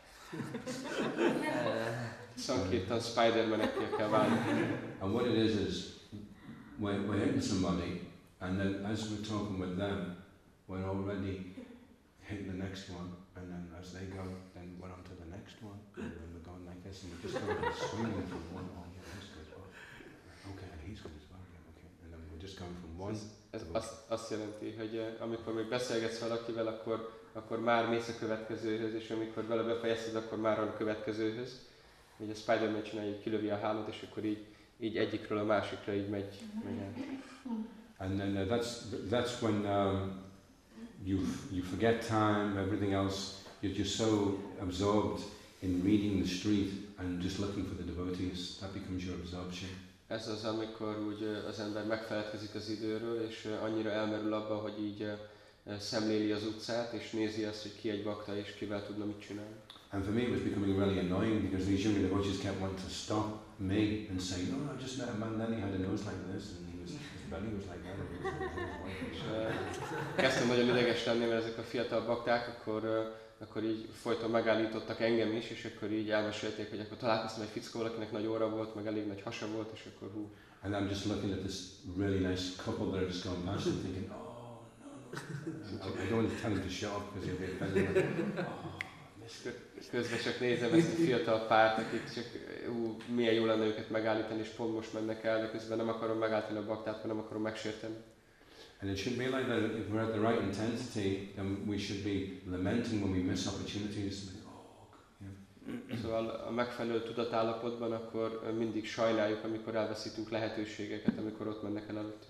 Sankirtan Spider-Man-ekkel kell válni. And what it is we're hitting somebody, and then as we're talking with them, we're already hitting the next one, and then as they go, then we're on to the next one, and then we're going like this, and we're just going swinging from one. Oh yeah, he's good. Oh, okay, and he's good as well. Yeah, okay, and then we're just going from one. Ez azt jelenti, hogy amikor még beszélgetsz valakivel, akkor már mész a következőhöz, és amikor vele befejezed, akkor már a következőhöz. Így a Spider-Man csinálja, így kilövi a hálót, és akkor így egyikről a másikra így megy át. And then that's when you forget time, everything else. You're just so absorbed in reading the street and just looking for the devotees. That becomes your absorption. Ez az, amikor úgy az ember megfeledkezik az időről, és annyira elmerül abba, hogy így szemléli az utcát, és nézi azt, hogy ki egy bakta, és kivel tudna mit csinálni. And for me it was becoming really annoying because these younger devotees kept wanting to stop me and say, no, I just met a man then, he had a nose like this, and his belly was like that. És kezdtem nagyon ideges lenni, mert ezek a fiatal bakták, akkor így folyton megállítottak engem is, és akkor így elmesélték, hogy akkor találkoztam egy fickóval, akinek nagy óra volt, meg elég nagy hasa volt, és akkor hú. And I'm just looking at this really nice couple that are just going past and thinking, oh, no. I don't want to tell him to shut up because he'll be offended. Közben csak nézem ezt a fiatal párt, akik csak milyen jó lenne őket megállítani, és pont most mennek el, de közben nem akarom megállítani a baktát, mert nem akarom megsérteni. And it should be like that. If we're at the right intensity, then we should be lamenting when we miss opportunities. Szóval a megfelelő tudatállapotban akkor mindig sajnáljuk, amikor elveszítünk lehetőségeket, amikor ott mennek el előttünk.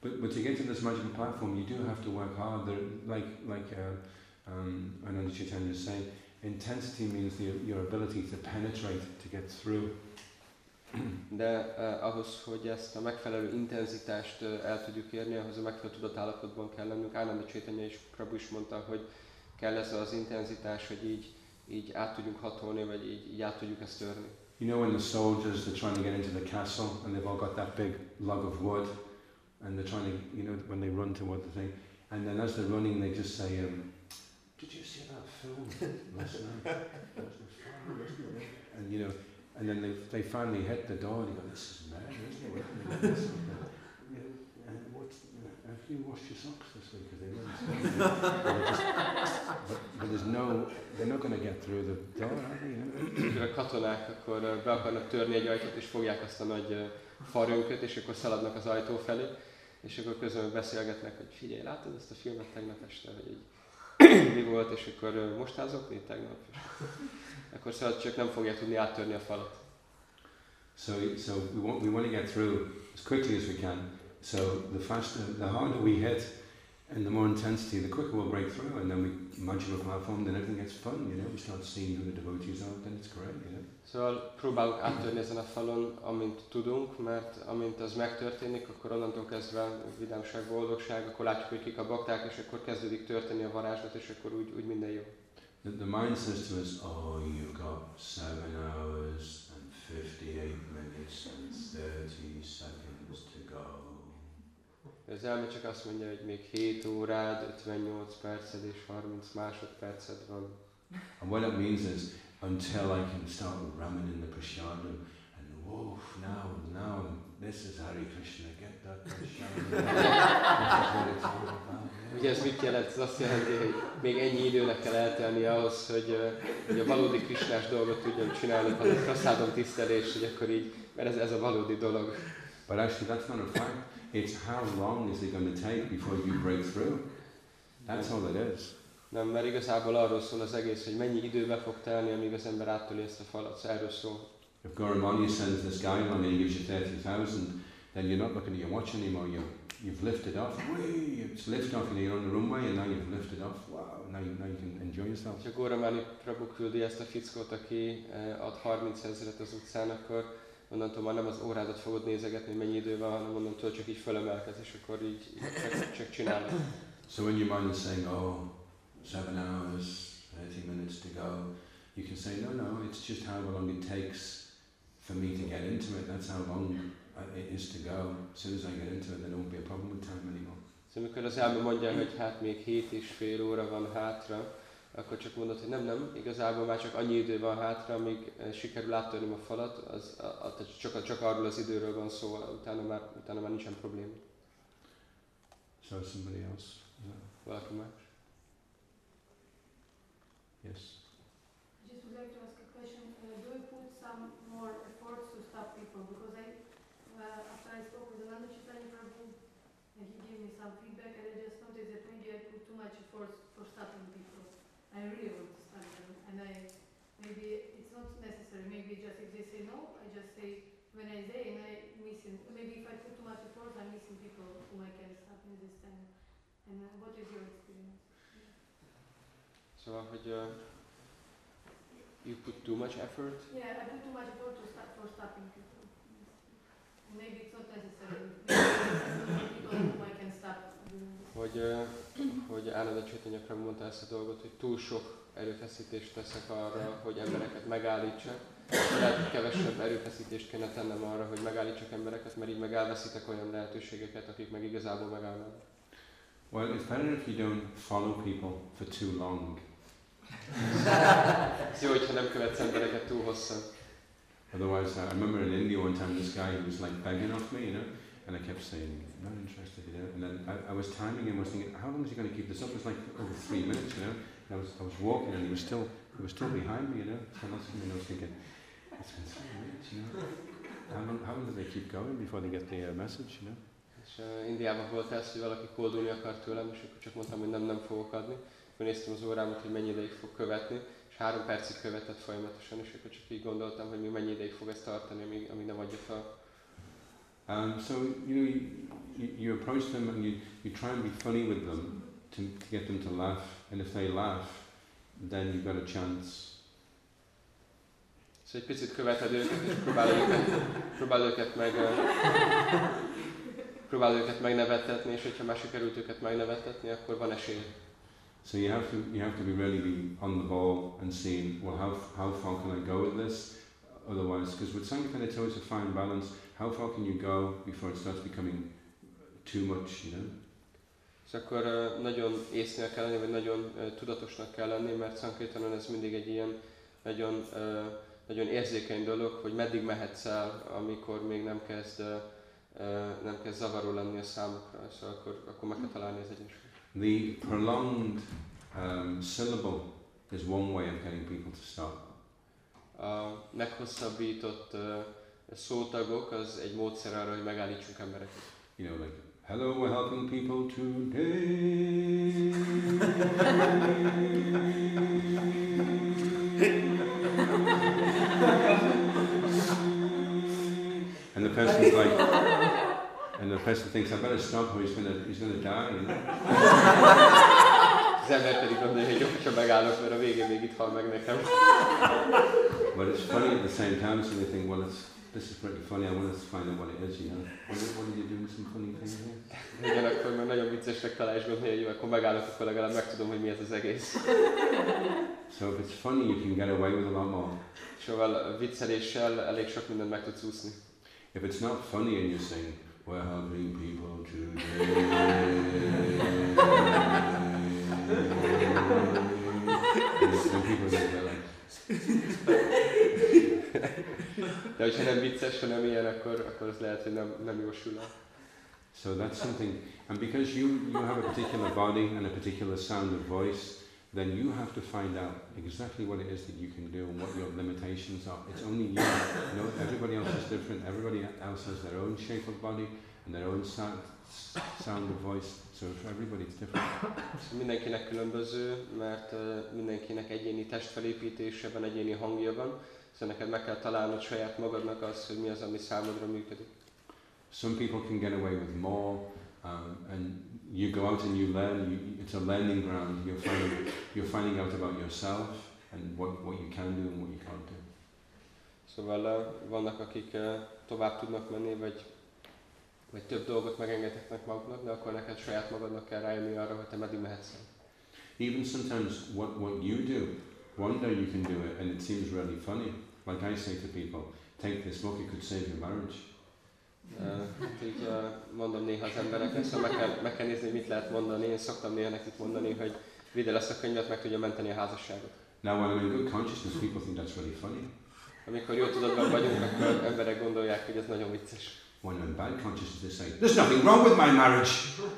But to get to this magical platform, you do have to work hard. There, Ananda Chaitanya is saying, intensity means your ability to penetrate, to get through. De ahhoz, hogy ezt a megfelelő intenzitást el tudjuk érni, ahhoz a megfelelő tudatállapotban kell lennünk. Ananda Chaitanya és Prabhu is mondta, hogy kell ez az intenzitás, hogy így át tudjunk hatolni, vagy így át tudjuk ezt törni. You know when the soldiers, they're trying to get into the castle and they've all got that big log of wood and they're trying to, when they run toward the thing, and then as they're running they just say, did you see that film last night? And and then they finally hit the door and you go, this is mad, isn't it? Have you washed your socks this week? Because they but they're not going to get through the door, are they? Amikor a katonák akkor be akarnak törni egy ajtót, és fogják azt a nagy farönköt, és akkor szaladnak az ajtó felé, és akkor közben beszélgetnek, hogy figyelj, látod ezt a filmet tegnap este, hogy így mi volt, és akkor mostázok mi tegnap? Akkor szóval csak nem fogják tudni áttörni a falat. So we want to get through as quickly as we can. So the harder we hit, and the more intensity, the quicker we'll break through. And then we magical platform, then everything gets fun. We start seeing who the devotees are. Then it's great. Szóval próbálunk áttörni ezen a falon, amint tudunk, mert amint az megtörténik, akkor onnantól kezdve vidámság, boldogság, akkor látjuk, hogy kik a bakták, és akkor kezdődik történni a varázslat, és akkor úgy minden jó. The mind says to us, oh, you've got 7 hours and 58 minutes and 30 seconds to go. Az elme csak azt mondja, hogy még 7 órád, 58 perced és 30 másodperced van. And what that means is, until I can start ramming in the prasadam, and whoa, now this is Hare Krishna, get that prasadam. Ugye ez mit jelent? Ez azt jelenti, hogy még ennyi időnek kell eltelni ahhoz, hogy a valódi krisnás dolgot tudjam csinálni, ha a praszádom tisztelés, hogy akkor így, mert ez a valódi dolog. But actually that's not a fact. It's how long is it going to take before you break through. That's all it is. Nem, mert igazából arról szól az egész, hogy mennyi időbe fog telni, amíg az ember áttöli ezt a falat, erről szól. If Garamanya sends this guideline and he gives you 30,000, then you're not looking at your watch anymore. You've lifted off. It's lifted off and you're on the runway and now you've lifted off. Wow, now you can enjoy yourself. Ha Garamani Prabhu küldi ezt a fickót, aki ad 30 000-et az utcán, akkor onnantól már nem az órádat fogod nézegetni, mennyi idő van, hanem onnantól csak így fölemelkedsz, és akkor így csak csinálod. So when your mind is saying, oh, 7 hours, 30 minutes to go, you can say, no, it's just how long it takes for me to get into it. That's how long it is to go. As soon as I get into it, there won't be a problem with time anymore. Szóval amikor az elme mondja, hogy hát még 7,5 óra van hátra, akkor csak mondod, hogy nem, igazából már csak annyi idő van hátra, amíg sikerül áttörnöm a falat, csak arról az időről van szó, utána már nincsen probléma. So somebody else? Valaki más? Yes. I just would like to ask a question. Do you put some more efforts to stop people? Because after I spoke with Ananda Chaitanya Prabhu, and he gave me some feedback, and I just noticed that maybe I put too much effort for stopping people. I really want to stop them, and maybe it's not necessary. Maybe just if they say no, I just say when I say and I missing. Maybe if I put too much effort, I'm missing people whom I can stop in this time. And what is your experience? Szóval, hogy you put too much effort? Yeah, I put too much effort for stopping people. Maybe it's not necessary. People whom I can stop doing this. Hogy Ananda Chaitanya Prabhu mondta ezt a dolgot, hogy túl sok erőfeszítést teszek arra, hogy embereket megállítsak. Lehet kevesebb erőfeszítést kéne tennem arra, hogy megállítsak embereket, mert így meg elveszítek olyan lehetőségeket, akik meg igazából megállnak. Well, it's better if you don't follow people for too long. Jó, hogyha nem követsz embereket túl hosszan. Otherwise, I remember in India one time this guy was like begging off me, and I kept saying, not interested, and then I was timing him, I was thinking, how long is he going to keep this up? It was like over 3 minutes, and I was walking and he was still behind me, So that's when I was thinking, it's been 3 minutes, How long do they keep going before they get the message, És Indiában volt ez, hogy valaki koldulni akart tőlem, és akkor csak mondtam, hogy nem fogok adni. Akkor néztem az órámat, hogy mennyi ideig fog követni, és 3 percig követett folyamatosan, és akkor csak így gondoltam, hogy még mennyi ideig fog ezt tartani, amíg nem adja fel. So you approach them and you try and be funny with them to get them to laugh, and if they laugh, then you've got a chance. Szóval egy picit követed őket, és próbál őket megnevettetni, és hogyha már sikerült őket megnevettetni, akkor van esély. So you have to be really be on the ball and seeing, well, how far can I go with this? Otherwise, because with Sankirtan it's always a fine balance. How far can you go before it starts becoming too much, you know? És akkor nagyon észnél kell lenni, vagy nagyon tudatosnak kell lenni, mert Sankirtanon ez mindig egy ilyen nagyon érzékeny dolog, hogy meddig mehetsz el, amikor még nem kezd zavaró lenni a számukra, szóval akkor meg kell találni az egyensúlyt. The prolonged syllable is one way of getting people to stop. A meghosszabbított szótagok az egy módszer arra, hogy megállítsunk embereket. You know, like, hello, we're helping people today. And the person's like, and the person thinks, I better stop or he's gonna die. You know? Az ember pedig gondolja, hogy jobb, hogyha megállok, mert a végén még itt hal meg nekem. But it's funny at the same time, so they think, well, this is pretty funny, I want to find out what it is, you know. What are you doing, some funny things here? Ugyanakkor már nagyon viccesnek talál, és gondolja, hogy jó, akkor megállok, akkor legalább megtudom, hogy mi ez az egész. So if it's funny, you can get away with a lot more. Szóval vicceléssel elég sok mindent meg tudsz úszni. If it's not funny and you're saying, we're helping people today. And people get like, De hogyha nem vicces, hanem ilyen, akkor az lehet, hogy nem jósul el. so that's something, and because you have a particular body and a particular sound of voice, then you have to find out exactly what it is that you can do and what your limitations are. It's only you. You know, everybody else is different. Everybody else has their own shape of body and their own sound of voice. So for everybody it's different. Mindenkinek különböző, mert mindenkinek egyéni testfelépítése van, egyéni hangja van. Szóval neked meg kell találnod saját magadnak az, hogy mi az, ami számodra működik. Some people can get away with more, and you go out and you learn. It's a learning ground. You're finding out about yourself and what you can do and what you can't do. Szóval vannak, akik tovább tudnak menni, vagy több dolgot megengedhetnek maguknak, de akkor neked saját magadnak kell rájönni arra, hogy te meddig mehetsz el. Even sometimes what you do, one day you can do it and it seems really funny. Like I say to people, take this book, it could save your marriage. Így mondom néha az embereknek, szóval meg kell nézni, hogy mit lehet mondani. Én szoktam néha nekik mondani, hogy vidd el ezt a könyvet, meg tudja menteni a házasságot. Now when I'm in good consciousness, people think that's really funny. Amikor jó tudatban vagyunk, akkor emberek gondolják, hogy ez nagyon vicces. When I'm in bad consciousness, they say, there's nothing wrong with my marriage.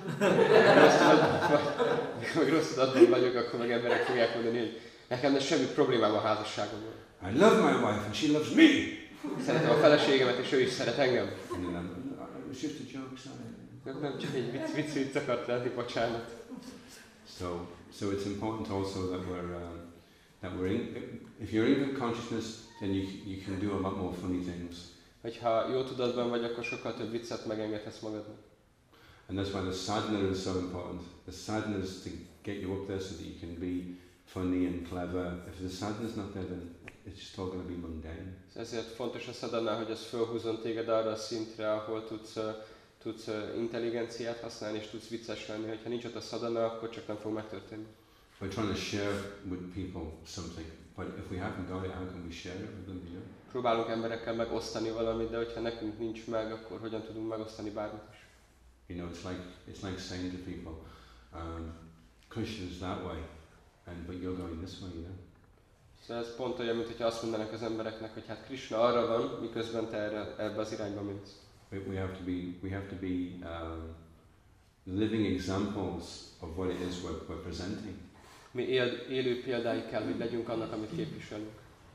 Amikor rossz tudatban vagyok, akkor meg emberek fogják mondani, hogy nekem nem semmi problémám a házasságommal. I love my wife and she loves me. Szeretem a feleségemet, és ő is szeret engem. And then it was just a joke, sorry. Nem csak egy vicc akart lenni, bocsánat. So it's important also that we're if you're in good consciousness, then you can do a lot more funny things. Hogyha jó tudatban vagy, akkor sokkal több viccet megengedhetsz magadnak. And that's why the sadhana is so important. The sadhana is to get you up there so that you can be funny and clever. If the sadhana is not there, then it's just all going to be mundane. Ezért fontos a sadhana, hogy az fölhúzzon téged arra a szintre, ahol tudsz intelligenciát használni, és tudsz vicces lenni. Ha nincs ott a sadhana, akkor csak nem fog megtörténni. We're trying to share with people something, but if we haven't got it, how can we share it with them, you know? Próbálunk emberekkel megosztani valamit, de hogyha nekünk nincs meg, akkor hogyan tudunk megosztani bármit is? You know, it's like saying to people, Krishna is that way, but you're going this way, you know? Szóval ez pont olyan, mint hogyha azt mondanak az embereknek, hogy hát Krishna arra van, miközben te ebbe az irányba mész. We have to be living examples of what it is we're presenting. Mi élő példái kell, hogy legyünk annak, amit képviselünk.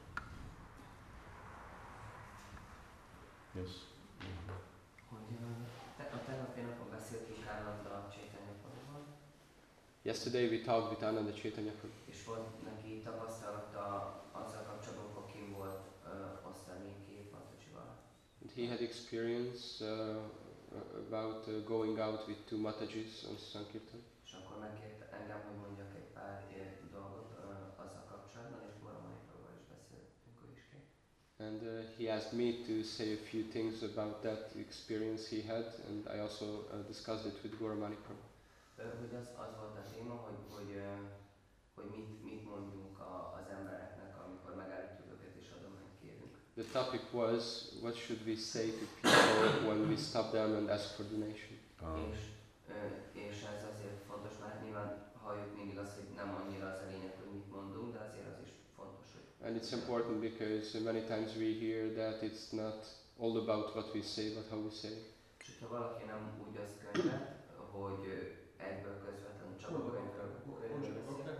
Yes. Hogy a tegnapi napon beszéltünk Ananda Chaitanya Prabhuval. Yesterday we talked with Ananda Chaitanya Prabhu. És volt neki tapasztalata azzal kapcsolatban, hogy kim volt osztani két Matajival. he had experience about going out with two Matajis on Sankirtan. És akkor megkért engem, hogy mondjak egy pár dolgot azzal kapcsolatban, és Goramanikaval is beszéltünk, ő is kért. And he asked me to say a few things about that experience he had, and I also discussed it with Goramanikam. Hogy az volt a téma, hogy mit mondjunk az embereknek, amikor megállítjuk őket és adományt kérünk. The topic was, what should we say to people when we stop them and ask for donation? És ez azért fontos, mert nyilván halljuk mindig azt, hogy nem annyira az a lényeg, hogy mit mondunk, de azért az is fontos, hogy... And it's important because many times we hear that it's not all about what we say, but how we say it. És hogyha valaki nem úgy az könyvet, hogy egyből közvetlenül csak a könyvről beszél.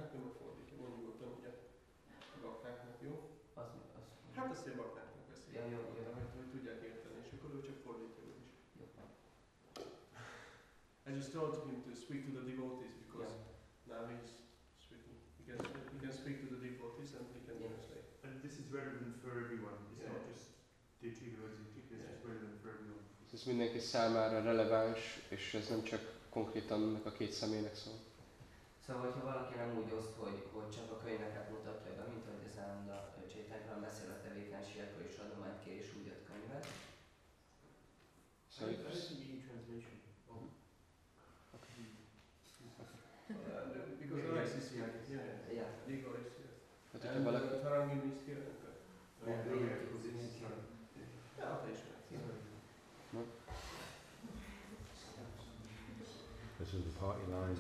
Hát azt én baknáknak beszél. Ja, jó. Hogy tudják érteni, és akkor ő csak fordítja is. I just told him to speak to the devotees because now he's speaking. He can speak to the devotees and he can translate. And this is relevant for everyone. It's not just Diti who is this is relevant for everyone. Ez mindenki számára releváns, és ez nem csak konkrétan ennek a két személynek szól. Szóval, hogyha valaki nem úgy oszt, hogy csak a könyveket mutatja be, mint ahogy az Ánda Csaitanyában beszél a tevékenységekről és adományt kér és úgy ad könyvet. So I think we need translation. Because Alex is here. Yeah. Igor is here. Hát, hogyha valaki... Tarangin is here. This is the party line.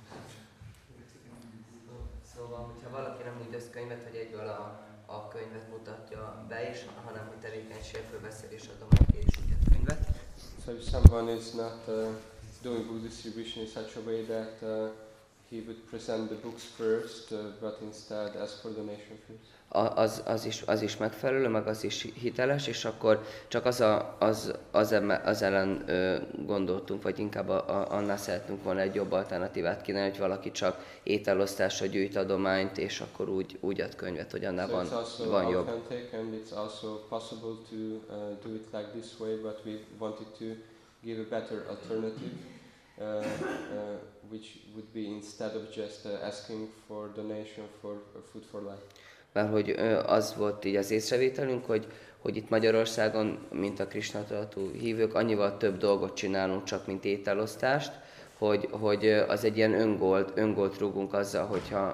Szóval, hogyha valaki nem úgy vesz könyvet, hogy egyből a könyvet mutatja be is, hanem hogy tevékenységről beszél és adományt kér és úgy ad könyvet. So if someone is not doing book distribution in such a way that he would present the books first, but instead ask for donation first. Az is megfelelő, meg az is hiteles, és akkor csak az ellen gondoltunk, vagy inkább annál szeretnünk volna egy jobb alternatívát kínálni, hogy valaki csak ételosztásra gyűjt adományt, és akkor úgy ad könyvet, hogy annál van jobb. And it's also possible to do it like this way, but we wanted to give a better alternative, which would be instead of just asking for donation for Food for Life. Mert hogy az volt így az észrevételünk, hogy itt Magyarországon, mint a Krishna tudatú hívők, annyival több dolgot csinálunk csak, mint ételosztást, hogy az egy ilyen öngolt rúgunk azzal,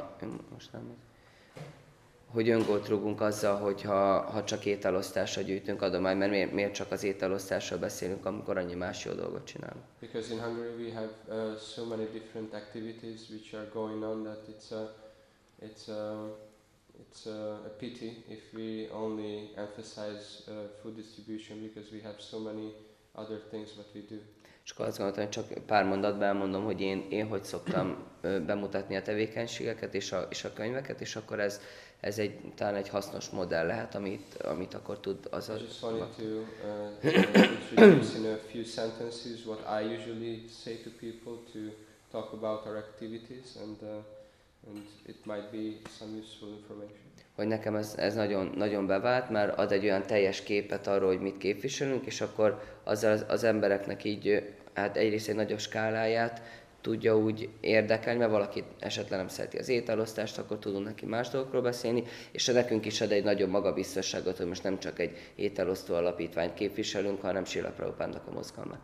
hogyha csak ételosztásra gyűjtünk adomány, mert miért csak az ételosztásról beszélünk, amikor annyi más jó dolgot csinálunk. Because in Hungary we have so many different activities which are going on that it's a pity if we only emphasize food distribution because we have so many other things what we do. És akkor azt gondoltam, hogy csak pár mondatban elmondom, hogy én hogy szoktam bemutatni a tevékenységeket és a könyveket, és akkor ez talán egy hasznos modell lehet, amit akkor tud az a... I just wanted to introduce in a few sentences what I usually say to people to talk about our activities and it might be some useful information. Hogy nekem ez nagyon, nagyon bevált, mert ad egy olyan teljes képet arról, hogy mit képviselünk, és akkor azzal az embereknek így, hát egyrészt egy nagyobb skáláját tudja úgy érdekelni, mert valaki esetleg nem szereti az ételosztást, akkor tudunk neki más dolgokról beszélni, és nekünk is ad egy nagyobb magabiztosságot, hogy most nem csak egy ételosztó alapítványt képviselünk, hanem Srila Prabhupádnak a mozgalmát.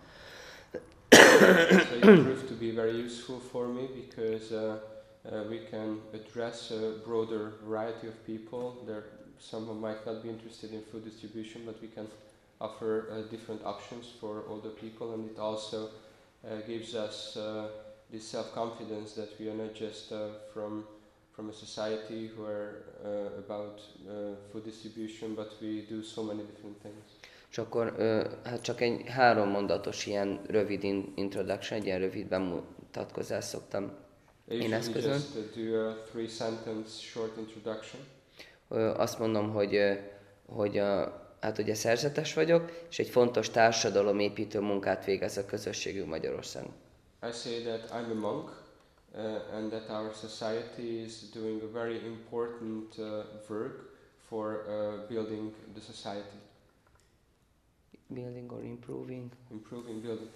So it proved to be very useful for me because we can address a broader variety of people. Some who might not be interested in food distribution, but we can offer different options for older people, and it also gives us this self-confidence that we are not just from a society who are about food distribution, but we do so many different things. És akkor hát csak egy 3 mondatos ilyen rövid introduction, egy ilyen rövid bemutatkozást szoktam én eszközön. Just do a 3-sentence short introduction. Azt mondom, hogy ugye szerzetes vagyok, és egy fontos társadalomépítő munkát végez a közösségünk Magyarországon. I say that I'm a monk and that our society is doing a very important work for building the society. Building or improving. Improving building.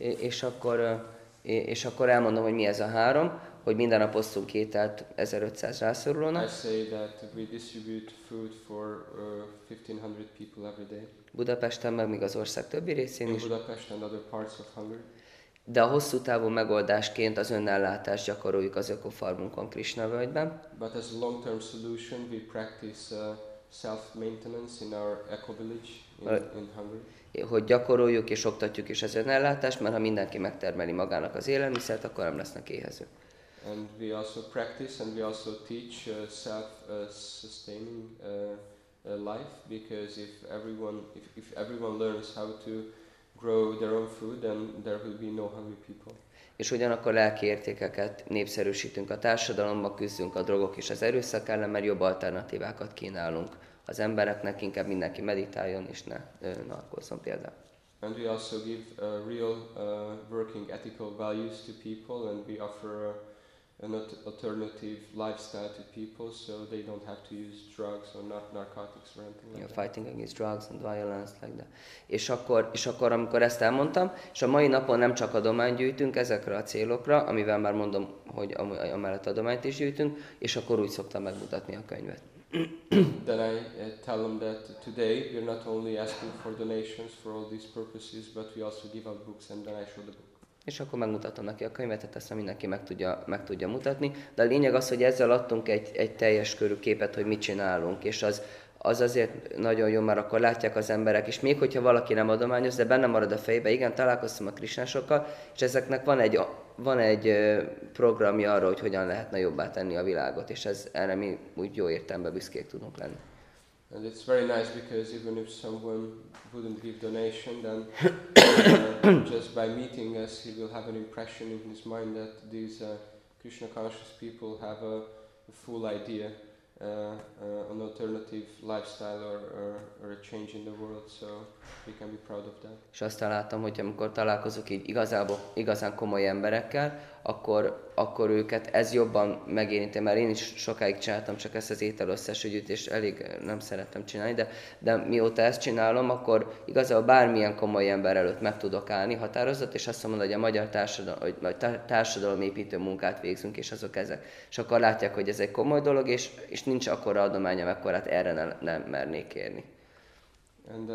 És akkor elmondom, hogy mi ez a 3, hogy minden nap osztunk ételt 1500 I rászorulónak. say that we distribute food for 1500 people every day. Budapesten, meg még az ország többi részén In is. Budapest and other parts of Hungary. De a hosszú távú megoldásként az önellátást gyakoroljuk az ökofarmunkon Krishna völgyben. But as a long-term solution, we practice self-maintenance in our eco-village in Hungary. Hogy gyakoroljuk és oktatjuk is az önellátást, mert ha mindenki megtermeli magának az élelmiszert, akkor nem lesznek éhezők. And we also practice and we also teach self-sustaining life, because if everyone learns how to grow their own food, then there will be no hungry people. És ugyanakkor lelki értékeket népszerűsítünk a társadalomban, küzdünk a drogok és az erőszak ellen, mert jobb alternatívákat kínálunk az embereknek, inkább mindenki meditáljon és ne narkózzon például. And we also give real working ethical values to people, and we offer an alternative lifestyle to people, so they don't have to use drugs or narcotics or anything like that. Fighting against drugs and violence like that. És akkor, amikor ezt elmondtam, és a mai napon nem csak adományt gyűjtünk ezekre a célokra, amivel már mondom, hogy amellett adományt is gyűjtünk, és akkor úgy szoktam megmutatni a könyvet. Then I tell them that today we're not only asking for donations for all these purposes, but we also give out books, and then I show the book. És akkor megmutatom neki a könyvet, tehát ezt mindenki meg tudja mutatni. De a lényeg az, hogy ezzel adtunk egy teljes körű képet, hogy mit csinálunk, és az azért nagyon jó, mert akkor látják az emberek, és még hogyha valaki nem adományoz, de benne marad a fejbe, igen, találkoztam a krisnásokkal, és ezeknek van egy programja arra, hogy hogyan lehetne jobbá tenni a világot, és erre mi úgy jó értelemben büszkék tudunk lenni. And it's very nice because even if someone wouldn't give donation, then just by meeting us, he will have an impression in his mind that these Krishna conscious people have a full idea, an alternative lifestyle or a change in the world, so we can be proud of that. És azt találtam, hogy amikor találkozok így igazán komoly emberekkel, akkor őket ez jobban megérinti, mert én is sokáig csináltam csak ezt az étel összesügyűjtést, elég nem szerettem csinálni, de mióta ezt csinálom, akkor igazából bármilyen komoly ember előtt meg tudok állni határozat, és azt mondom, hogy a magyar társadalomépítő munkát végzünk, és azok ezek. És akkor látják, hogy ez egy komoly dolog, és nincs akkora adományom, akkorát erre nem mernék kérni. And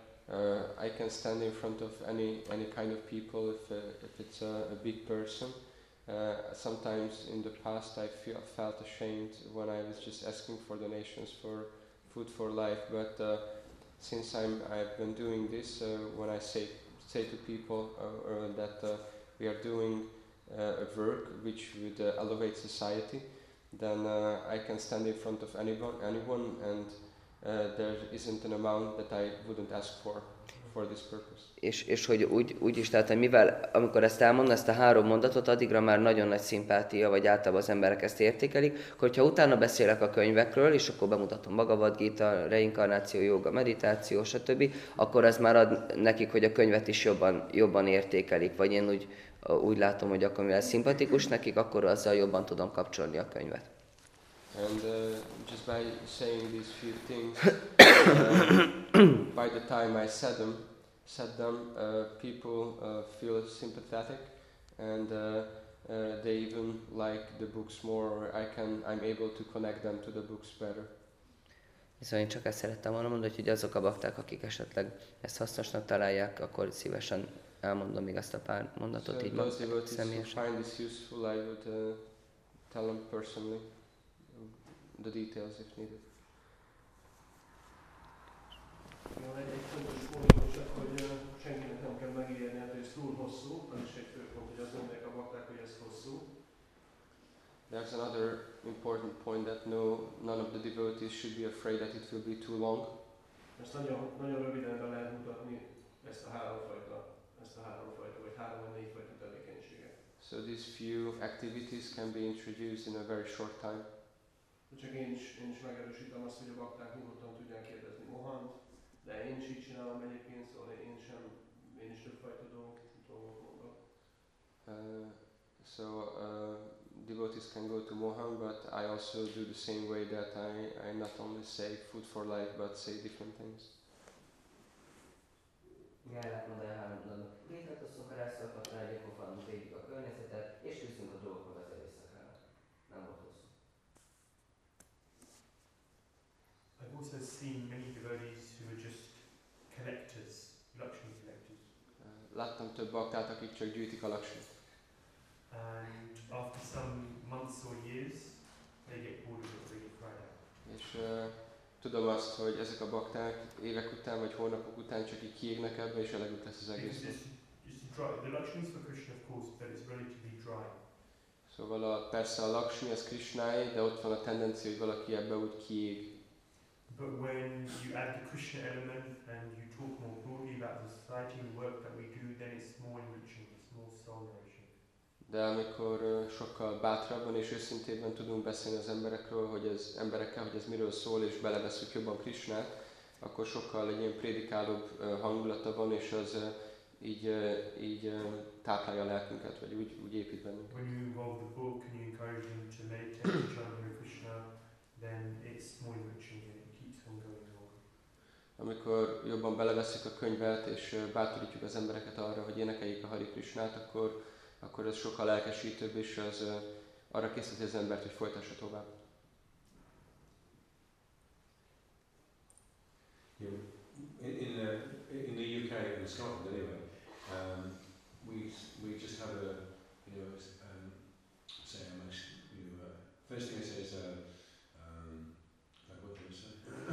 I can stand in front of any kind of people if it's a big person. Sometimes in the past I felt ashamed when I was just asking for donations for Food for Life, but since I've been doing this, when I say to people that we are doing a work which would elevate society, then I can stand in front of anyone, and there isn't an amount that I wouldn't ask for this purpose. És hogy úgy is, tehát, hogy mivel amikor ezt elmondom, ezt a 3 mondatot, addigra már nagyon nagy szimpátia, vagy általában az emberek ezt értékelik, hogyha utána beszélek a könyvekről, és akkor bemutatom Bhagavad Gita, reinkarnáció, joga, meditáció, stb., akkor ez már ad nekik, hogy a könyvet is jobban értékelik, vagy én úgy látom, hogy akkor mivel szimpatikus nekik, akkor azzal jobban tudom kapcsolni a könyvet. And just by saying these few things, by the time I said them, people feel sympathetic, and they even like the books more, or I'm able to connect them to the books better. Szóval én csak ezt szerettem volna mondani, hogy azok a bakták, akik esetleg ezt hasznosnak találják, akkor szívesen elmondom még azt a pár mondatot így személyesen. Find this useful, I would tell them personally the details if needed. Egy fontos pont csak, hogy senkinek nem kell megírni, hát ez túl hosszú, az is egy főpont, hogy azt mondják a bakták, hogy ez hosszú. There's another important point that none of the devotees should be afraid that it will be too long. Ezt nagyon röviden be lehet mutatni ezt a három fajta, vagy 3 vagy 4 fajta tevékenységet. So these few activities can be introduced in a very short time. Csak én is megerősítem azt, hogy a bakták nyugodtan tudják kérdezni Mohant, de én is így csinálom egyébként, szóval én is többfajta dolgot mondok. Devotees can go to Mohan, but I also do the same way that I not only say Food for Life, but say different things. Mi lehet mondani a három mondatban? Létrehozunk a rászoltatnál, egy ökofalmunk, védjük a környezetet, és küzdünk a drogok az erőszakára. Nem volt hosszú. I've also seen many devotees who are just collectors, Lakshmi collectors. Láttam több baktát, akik csak gyűjtik a Lakshmit. And after some months or years, they get bored of it, they get cried out. És tudom azt, hogy ezek a bakták évek után vagy hónapok után csak így kiégnek ebbe, és elegük lesz az Because egészből. it's dry. The Lakshmi is for Krishna, of course, but it's relatively dry. Szóval persze a Lakshmi az Krishnáé, de ott van a tendencia, hogy valaki ebbe úgy kiég. But when you add the Krishna element and you talk more broadly about the society and the work that we do, then it's more enriching, it's more soul nourishing. De amikor sokkal bátrabban és őszintébben tudunk beszélni az emberekről, emberekkel, hogy ez miről szól, és beleveszünk jobban Krishnát, akkor sokkal egy ilyen prédikálóbb hangulata van, és az így táplálja a lelkünket, vagy úgy épít bennünk. When you involve the book and you encourage them to meditate and chant Hare Krishna, then it's more enriching and it keeps on going on. Amikor jobban beleveszünk a könyvet, és bátorítjuk az embereket arra, hogy énekeljék a Hare Krishnát, akkor ez sokkal lelkesítőbb, és az arra készíti az embert, hogy folytassa tovább. In the UK and Scotland anyway, we just have say I'm actually, first thing I say is what do I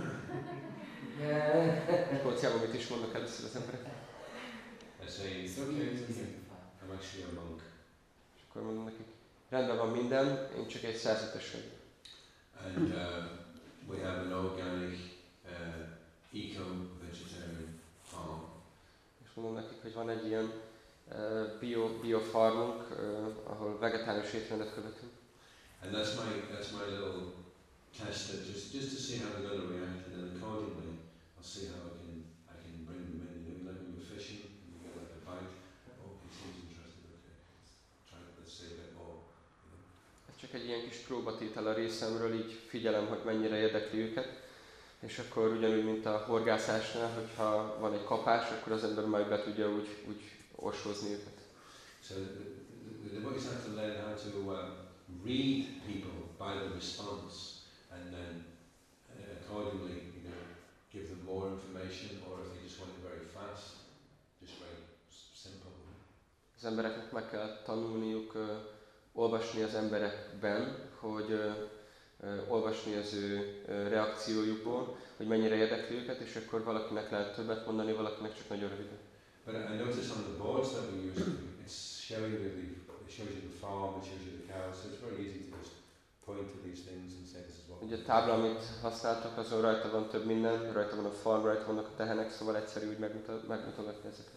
say? Skóciában mit is mondnak először az emberek? I say it's okay, I'm actually a monk. És akkor mondom nekik, rendben van minden, én csak egy szerzetes vagyok. And we have an organic, eco-vegetarian farm. És mondom nekik, hogy van egy ilyen biofarmunk, ahol vegetárius étrendet követünk. And that's my little test that just to see how they're going to react, and then accordingly I'll see how I can bring them in. You know, like when you're fishing, and you get like a bite. Oh, he seems interested. Okay, let's say a bit more. You know. Ez csak egy ilyen kis próbatétel a részemről, így figyelem, hogy mennyire érdekli őket. És akkor ugyanúgy, mint a horgászásnál, hogyha van egy kapás, akkor az ember majd be tudja úgy orsózni őket. So the devotees have to learn how to read people by the response, and then accordingly, give them more information, or if they just want it very fast, just very simple. Az embereknek meg kell tanulniuk olvasni az emberekben, hogy olvasni az ő reakciójukból, hogy mennyire érdekli őket, és akkor valakinek lehet többet mondani, valakinek csak nagyon röviden. But I notice on the boards that we use, it's showing you it shows you the farm, it shows you the cows, so it's very easy to just point to these things and say this is what. Ugye a tábla, amit használtak, azon rajta van több minden, rajta van a farm, rajta vannak a tehenek, szóval egyszerű úgy megmutatni ezeket.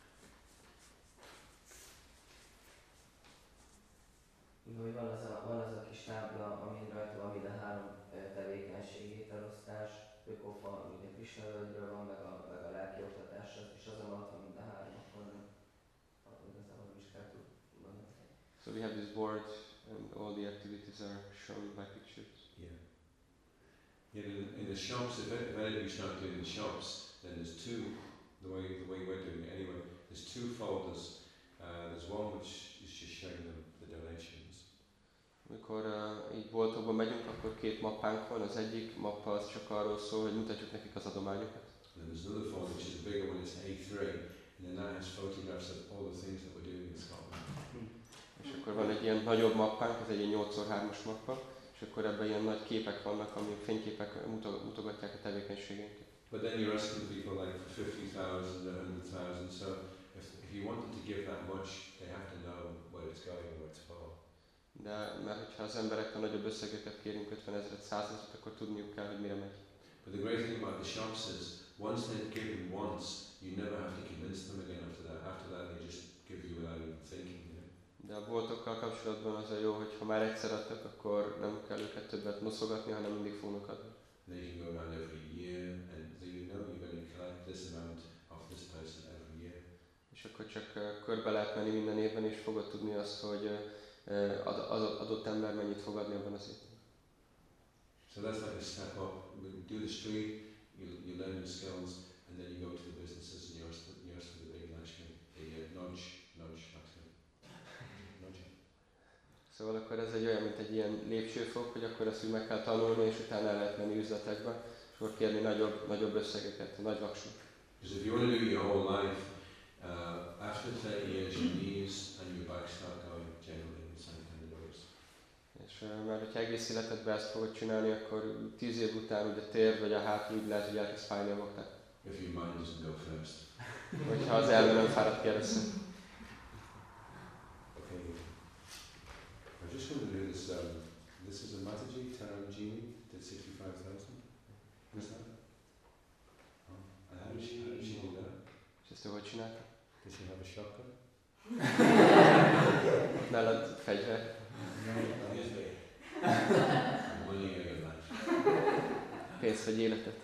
Hogy van az a kis tábla, amin rajta van mind a három tevékenység, elosztás, ökofarm, ugye Krishna völgyről van, meg a lelki oktatás, és azon alatt van mind a három, akkor igazából nem is kell tudni. So we have this board and all the activities are shown by pictures. Yeah. Yeah, in the shops, if you start doing the shops, then there's two, the way we're doing it anyway, there's two folders. There's one which is just showing them the donations. Amikor így boltokba megyünk, akkor két mappánk van. Az egyik mappa az csak arról szól, hogy mutatjuk nekik az adományokat. And then there's another folder which is a bigger one, it's A3, and then that has photographs of all the things that we're doing in Scotland. És akkor van egy ilyen nagyobb mappánk, ez egy ilyen 8x3-as mappa, és akkor ebben ilyen nagy képek vannak, ami fényképek mutogatják a tevékenységünket. But then you're asking people like for 50,000 or 100,000, so if you wanted to give that much, they have to know where it's going and where it's for. De mert hogyha az emberektől nagyobb összegeket kérünk, 50 000, 100 000, akkor tudniuk kell, hogy mire megy. But the great thing about the shops is, once they've given once, you never have to convince them again after that. After that they just give you without even thinking, you know. De a boltokkal kapcsolatban az a jó, hogy ha már egyszer adtak, akkor nem kell őket többet noszogatni, hanem mindig fognak adni. Then you can go around every year and so you know you're going to collect this amount of this person every year. És akkor csak körbe lehet menni minden évben, és fogod tudni azt, hogy adott ember mennyit fog adni abban az évben. So that's like a step up. You do the street, you learn your skills, and then you go to the businesses and you ask them Szóval akkor ez egy olyan, mint egy ilyen lépcsőfok, hogy akkor ezt úgy meg kell tanulni, és utána el lehet menni üzletekbe, és akkor kérni nagyobb összegeket, nagy vaksút. Because if you want to do your whole life, after 30 years your knees and your back start going generally in the same kind of ways. És mert hogyha egész életedben ezt fogod csinálni, akkor 10 év után ugye a térd vagy a hátul úgy lehet, hogy elkezd fájni a magnak. If your mind doesn't go first. Hogyha az elme nem fárad ki először. Okay. I'm just going to do this. This is a Mataji Taranjini, did 65,000. What's that? Oh. And how did she do that? És ezt ő hogy csinálta? Does she have a shotgun? Nálad fegyver. Money or your life. Pénzt vagy életet.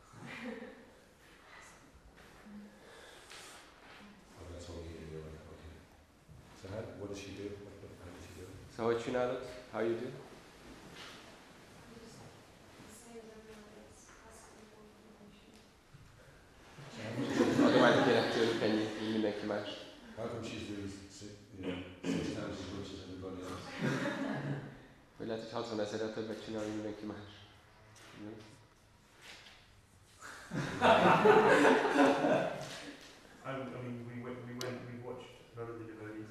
Oh, that's all you can do. Okay. So what does she do? How does she do it? Szóval hogy csinálod? How you do? Adományt kérek tőlük ennyi, mint mindenki más. How come she's doing 6 times as much as everybody else? Vagy lehet, hogy 60 000-rel többet csinál, mint mindenki más. I mean, we watched a lot of the devotees.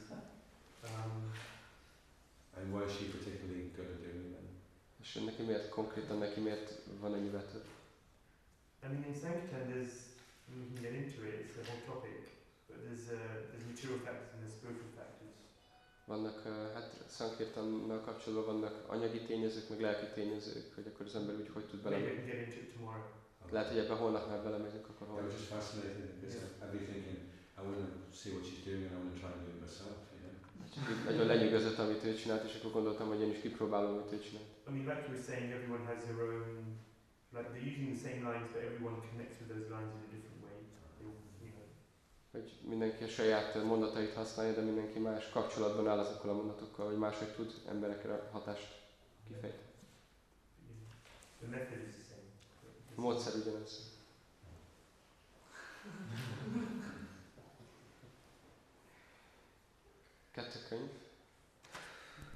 And why is she particularly good at doing that? És neki miért van ennyi több? I mean, in Sankirtan, we can get into it, it's a whole topic, but there's material factors and there's spiritual factors. Vannak, hát Sankirtannal kapcsolatban vannak anyagi tényezők, meg lelki tényezők, hogy akkor az ember úgy hogy tud Maybe we belemenni. can get into it tomorrow. Lehet, hogy ebben holnap már belemegyünk, akkor That holnap. was just fascinating because I'd be thinking, I want to see what she's doing and I want to try and do it myself, you know. Csak így nagyon lenyűgözött, amit ő csinált, és akkor gondoltam, hogy én is kipróbálom, amit ő csinált. I mean, like you were saying, everyone has their own, like they're using the same lines, but everyone connects with those lines in a different way. They all, you know. Hogy mindenki a saját mondatait használja, de mindenki más kapcsolatban áll azokkal a mondatokkal, hogy máshogy tud emberekre hatást kifejteni. The method is the same. A módszer ugyanaz.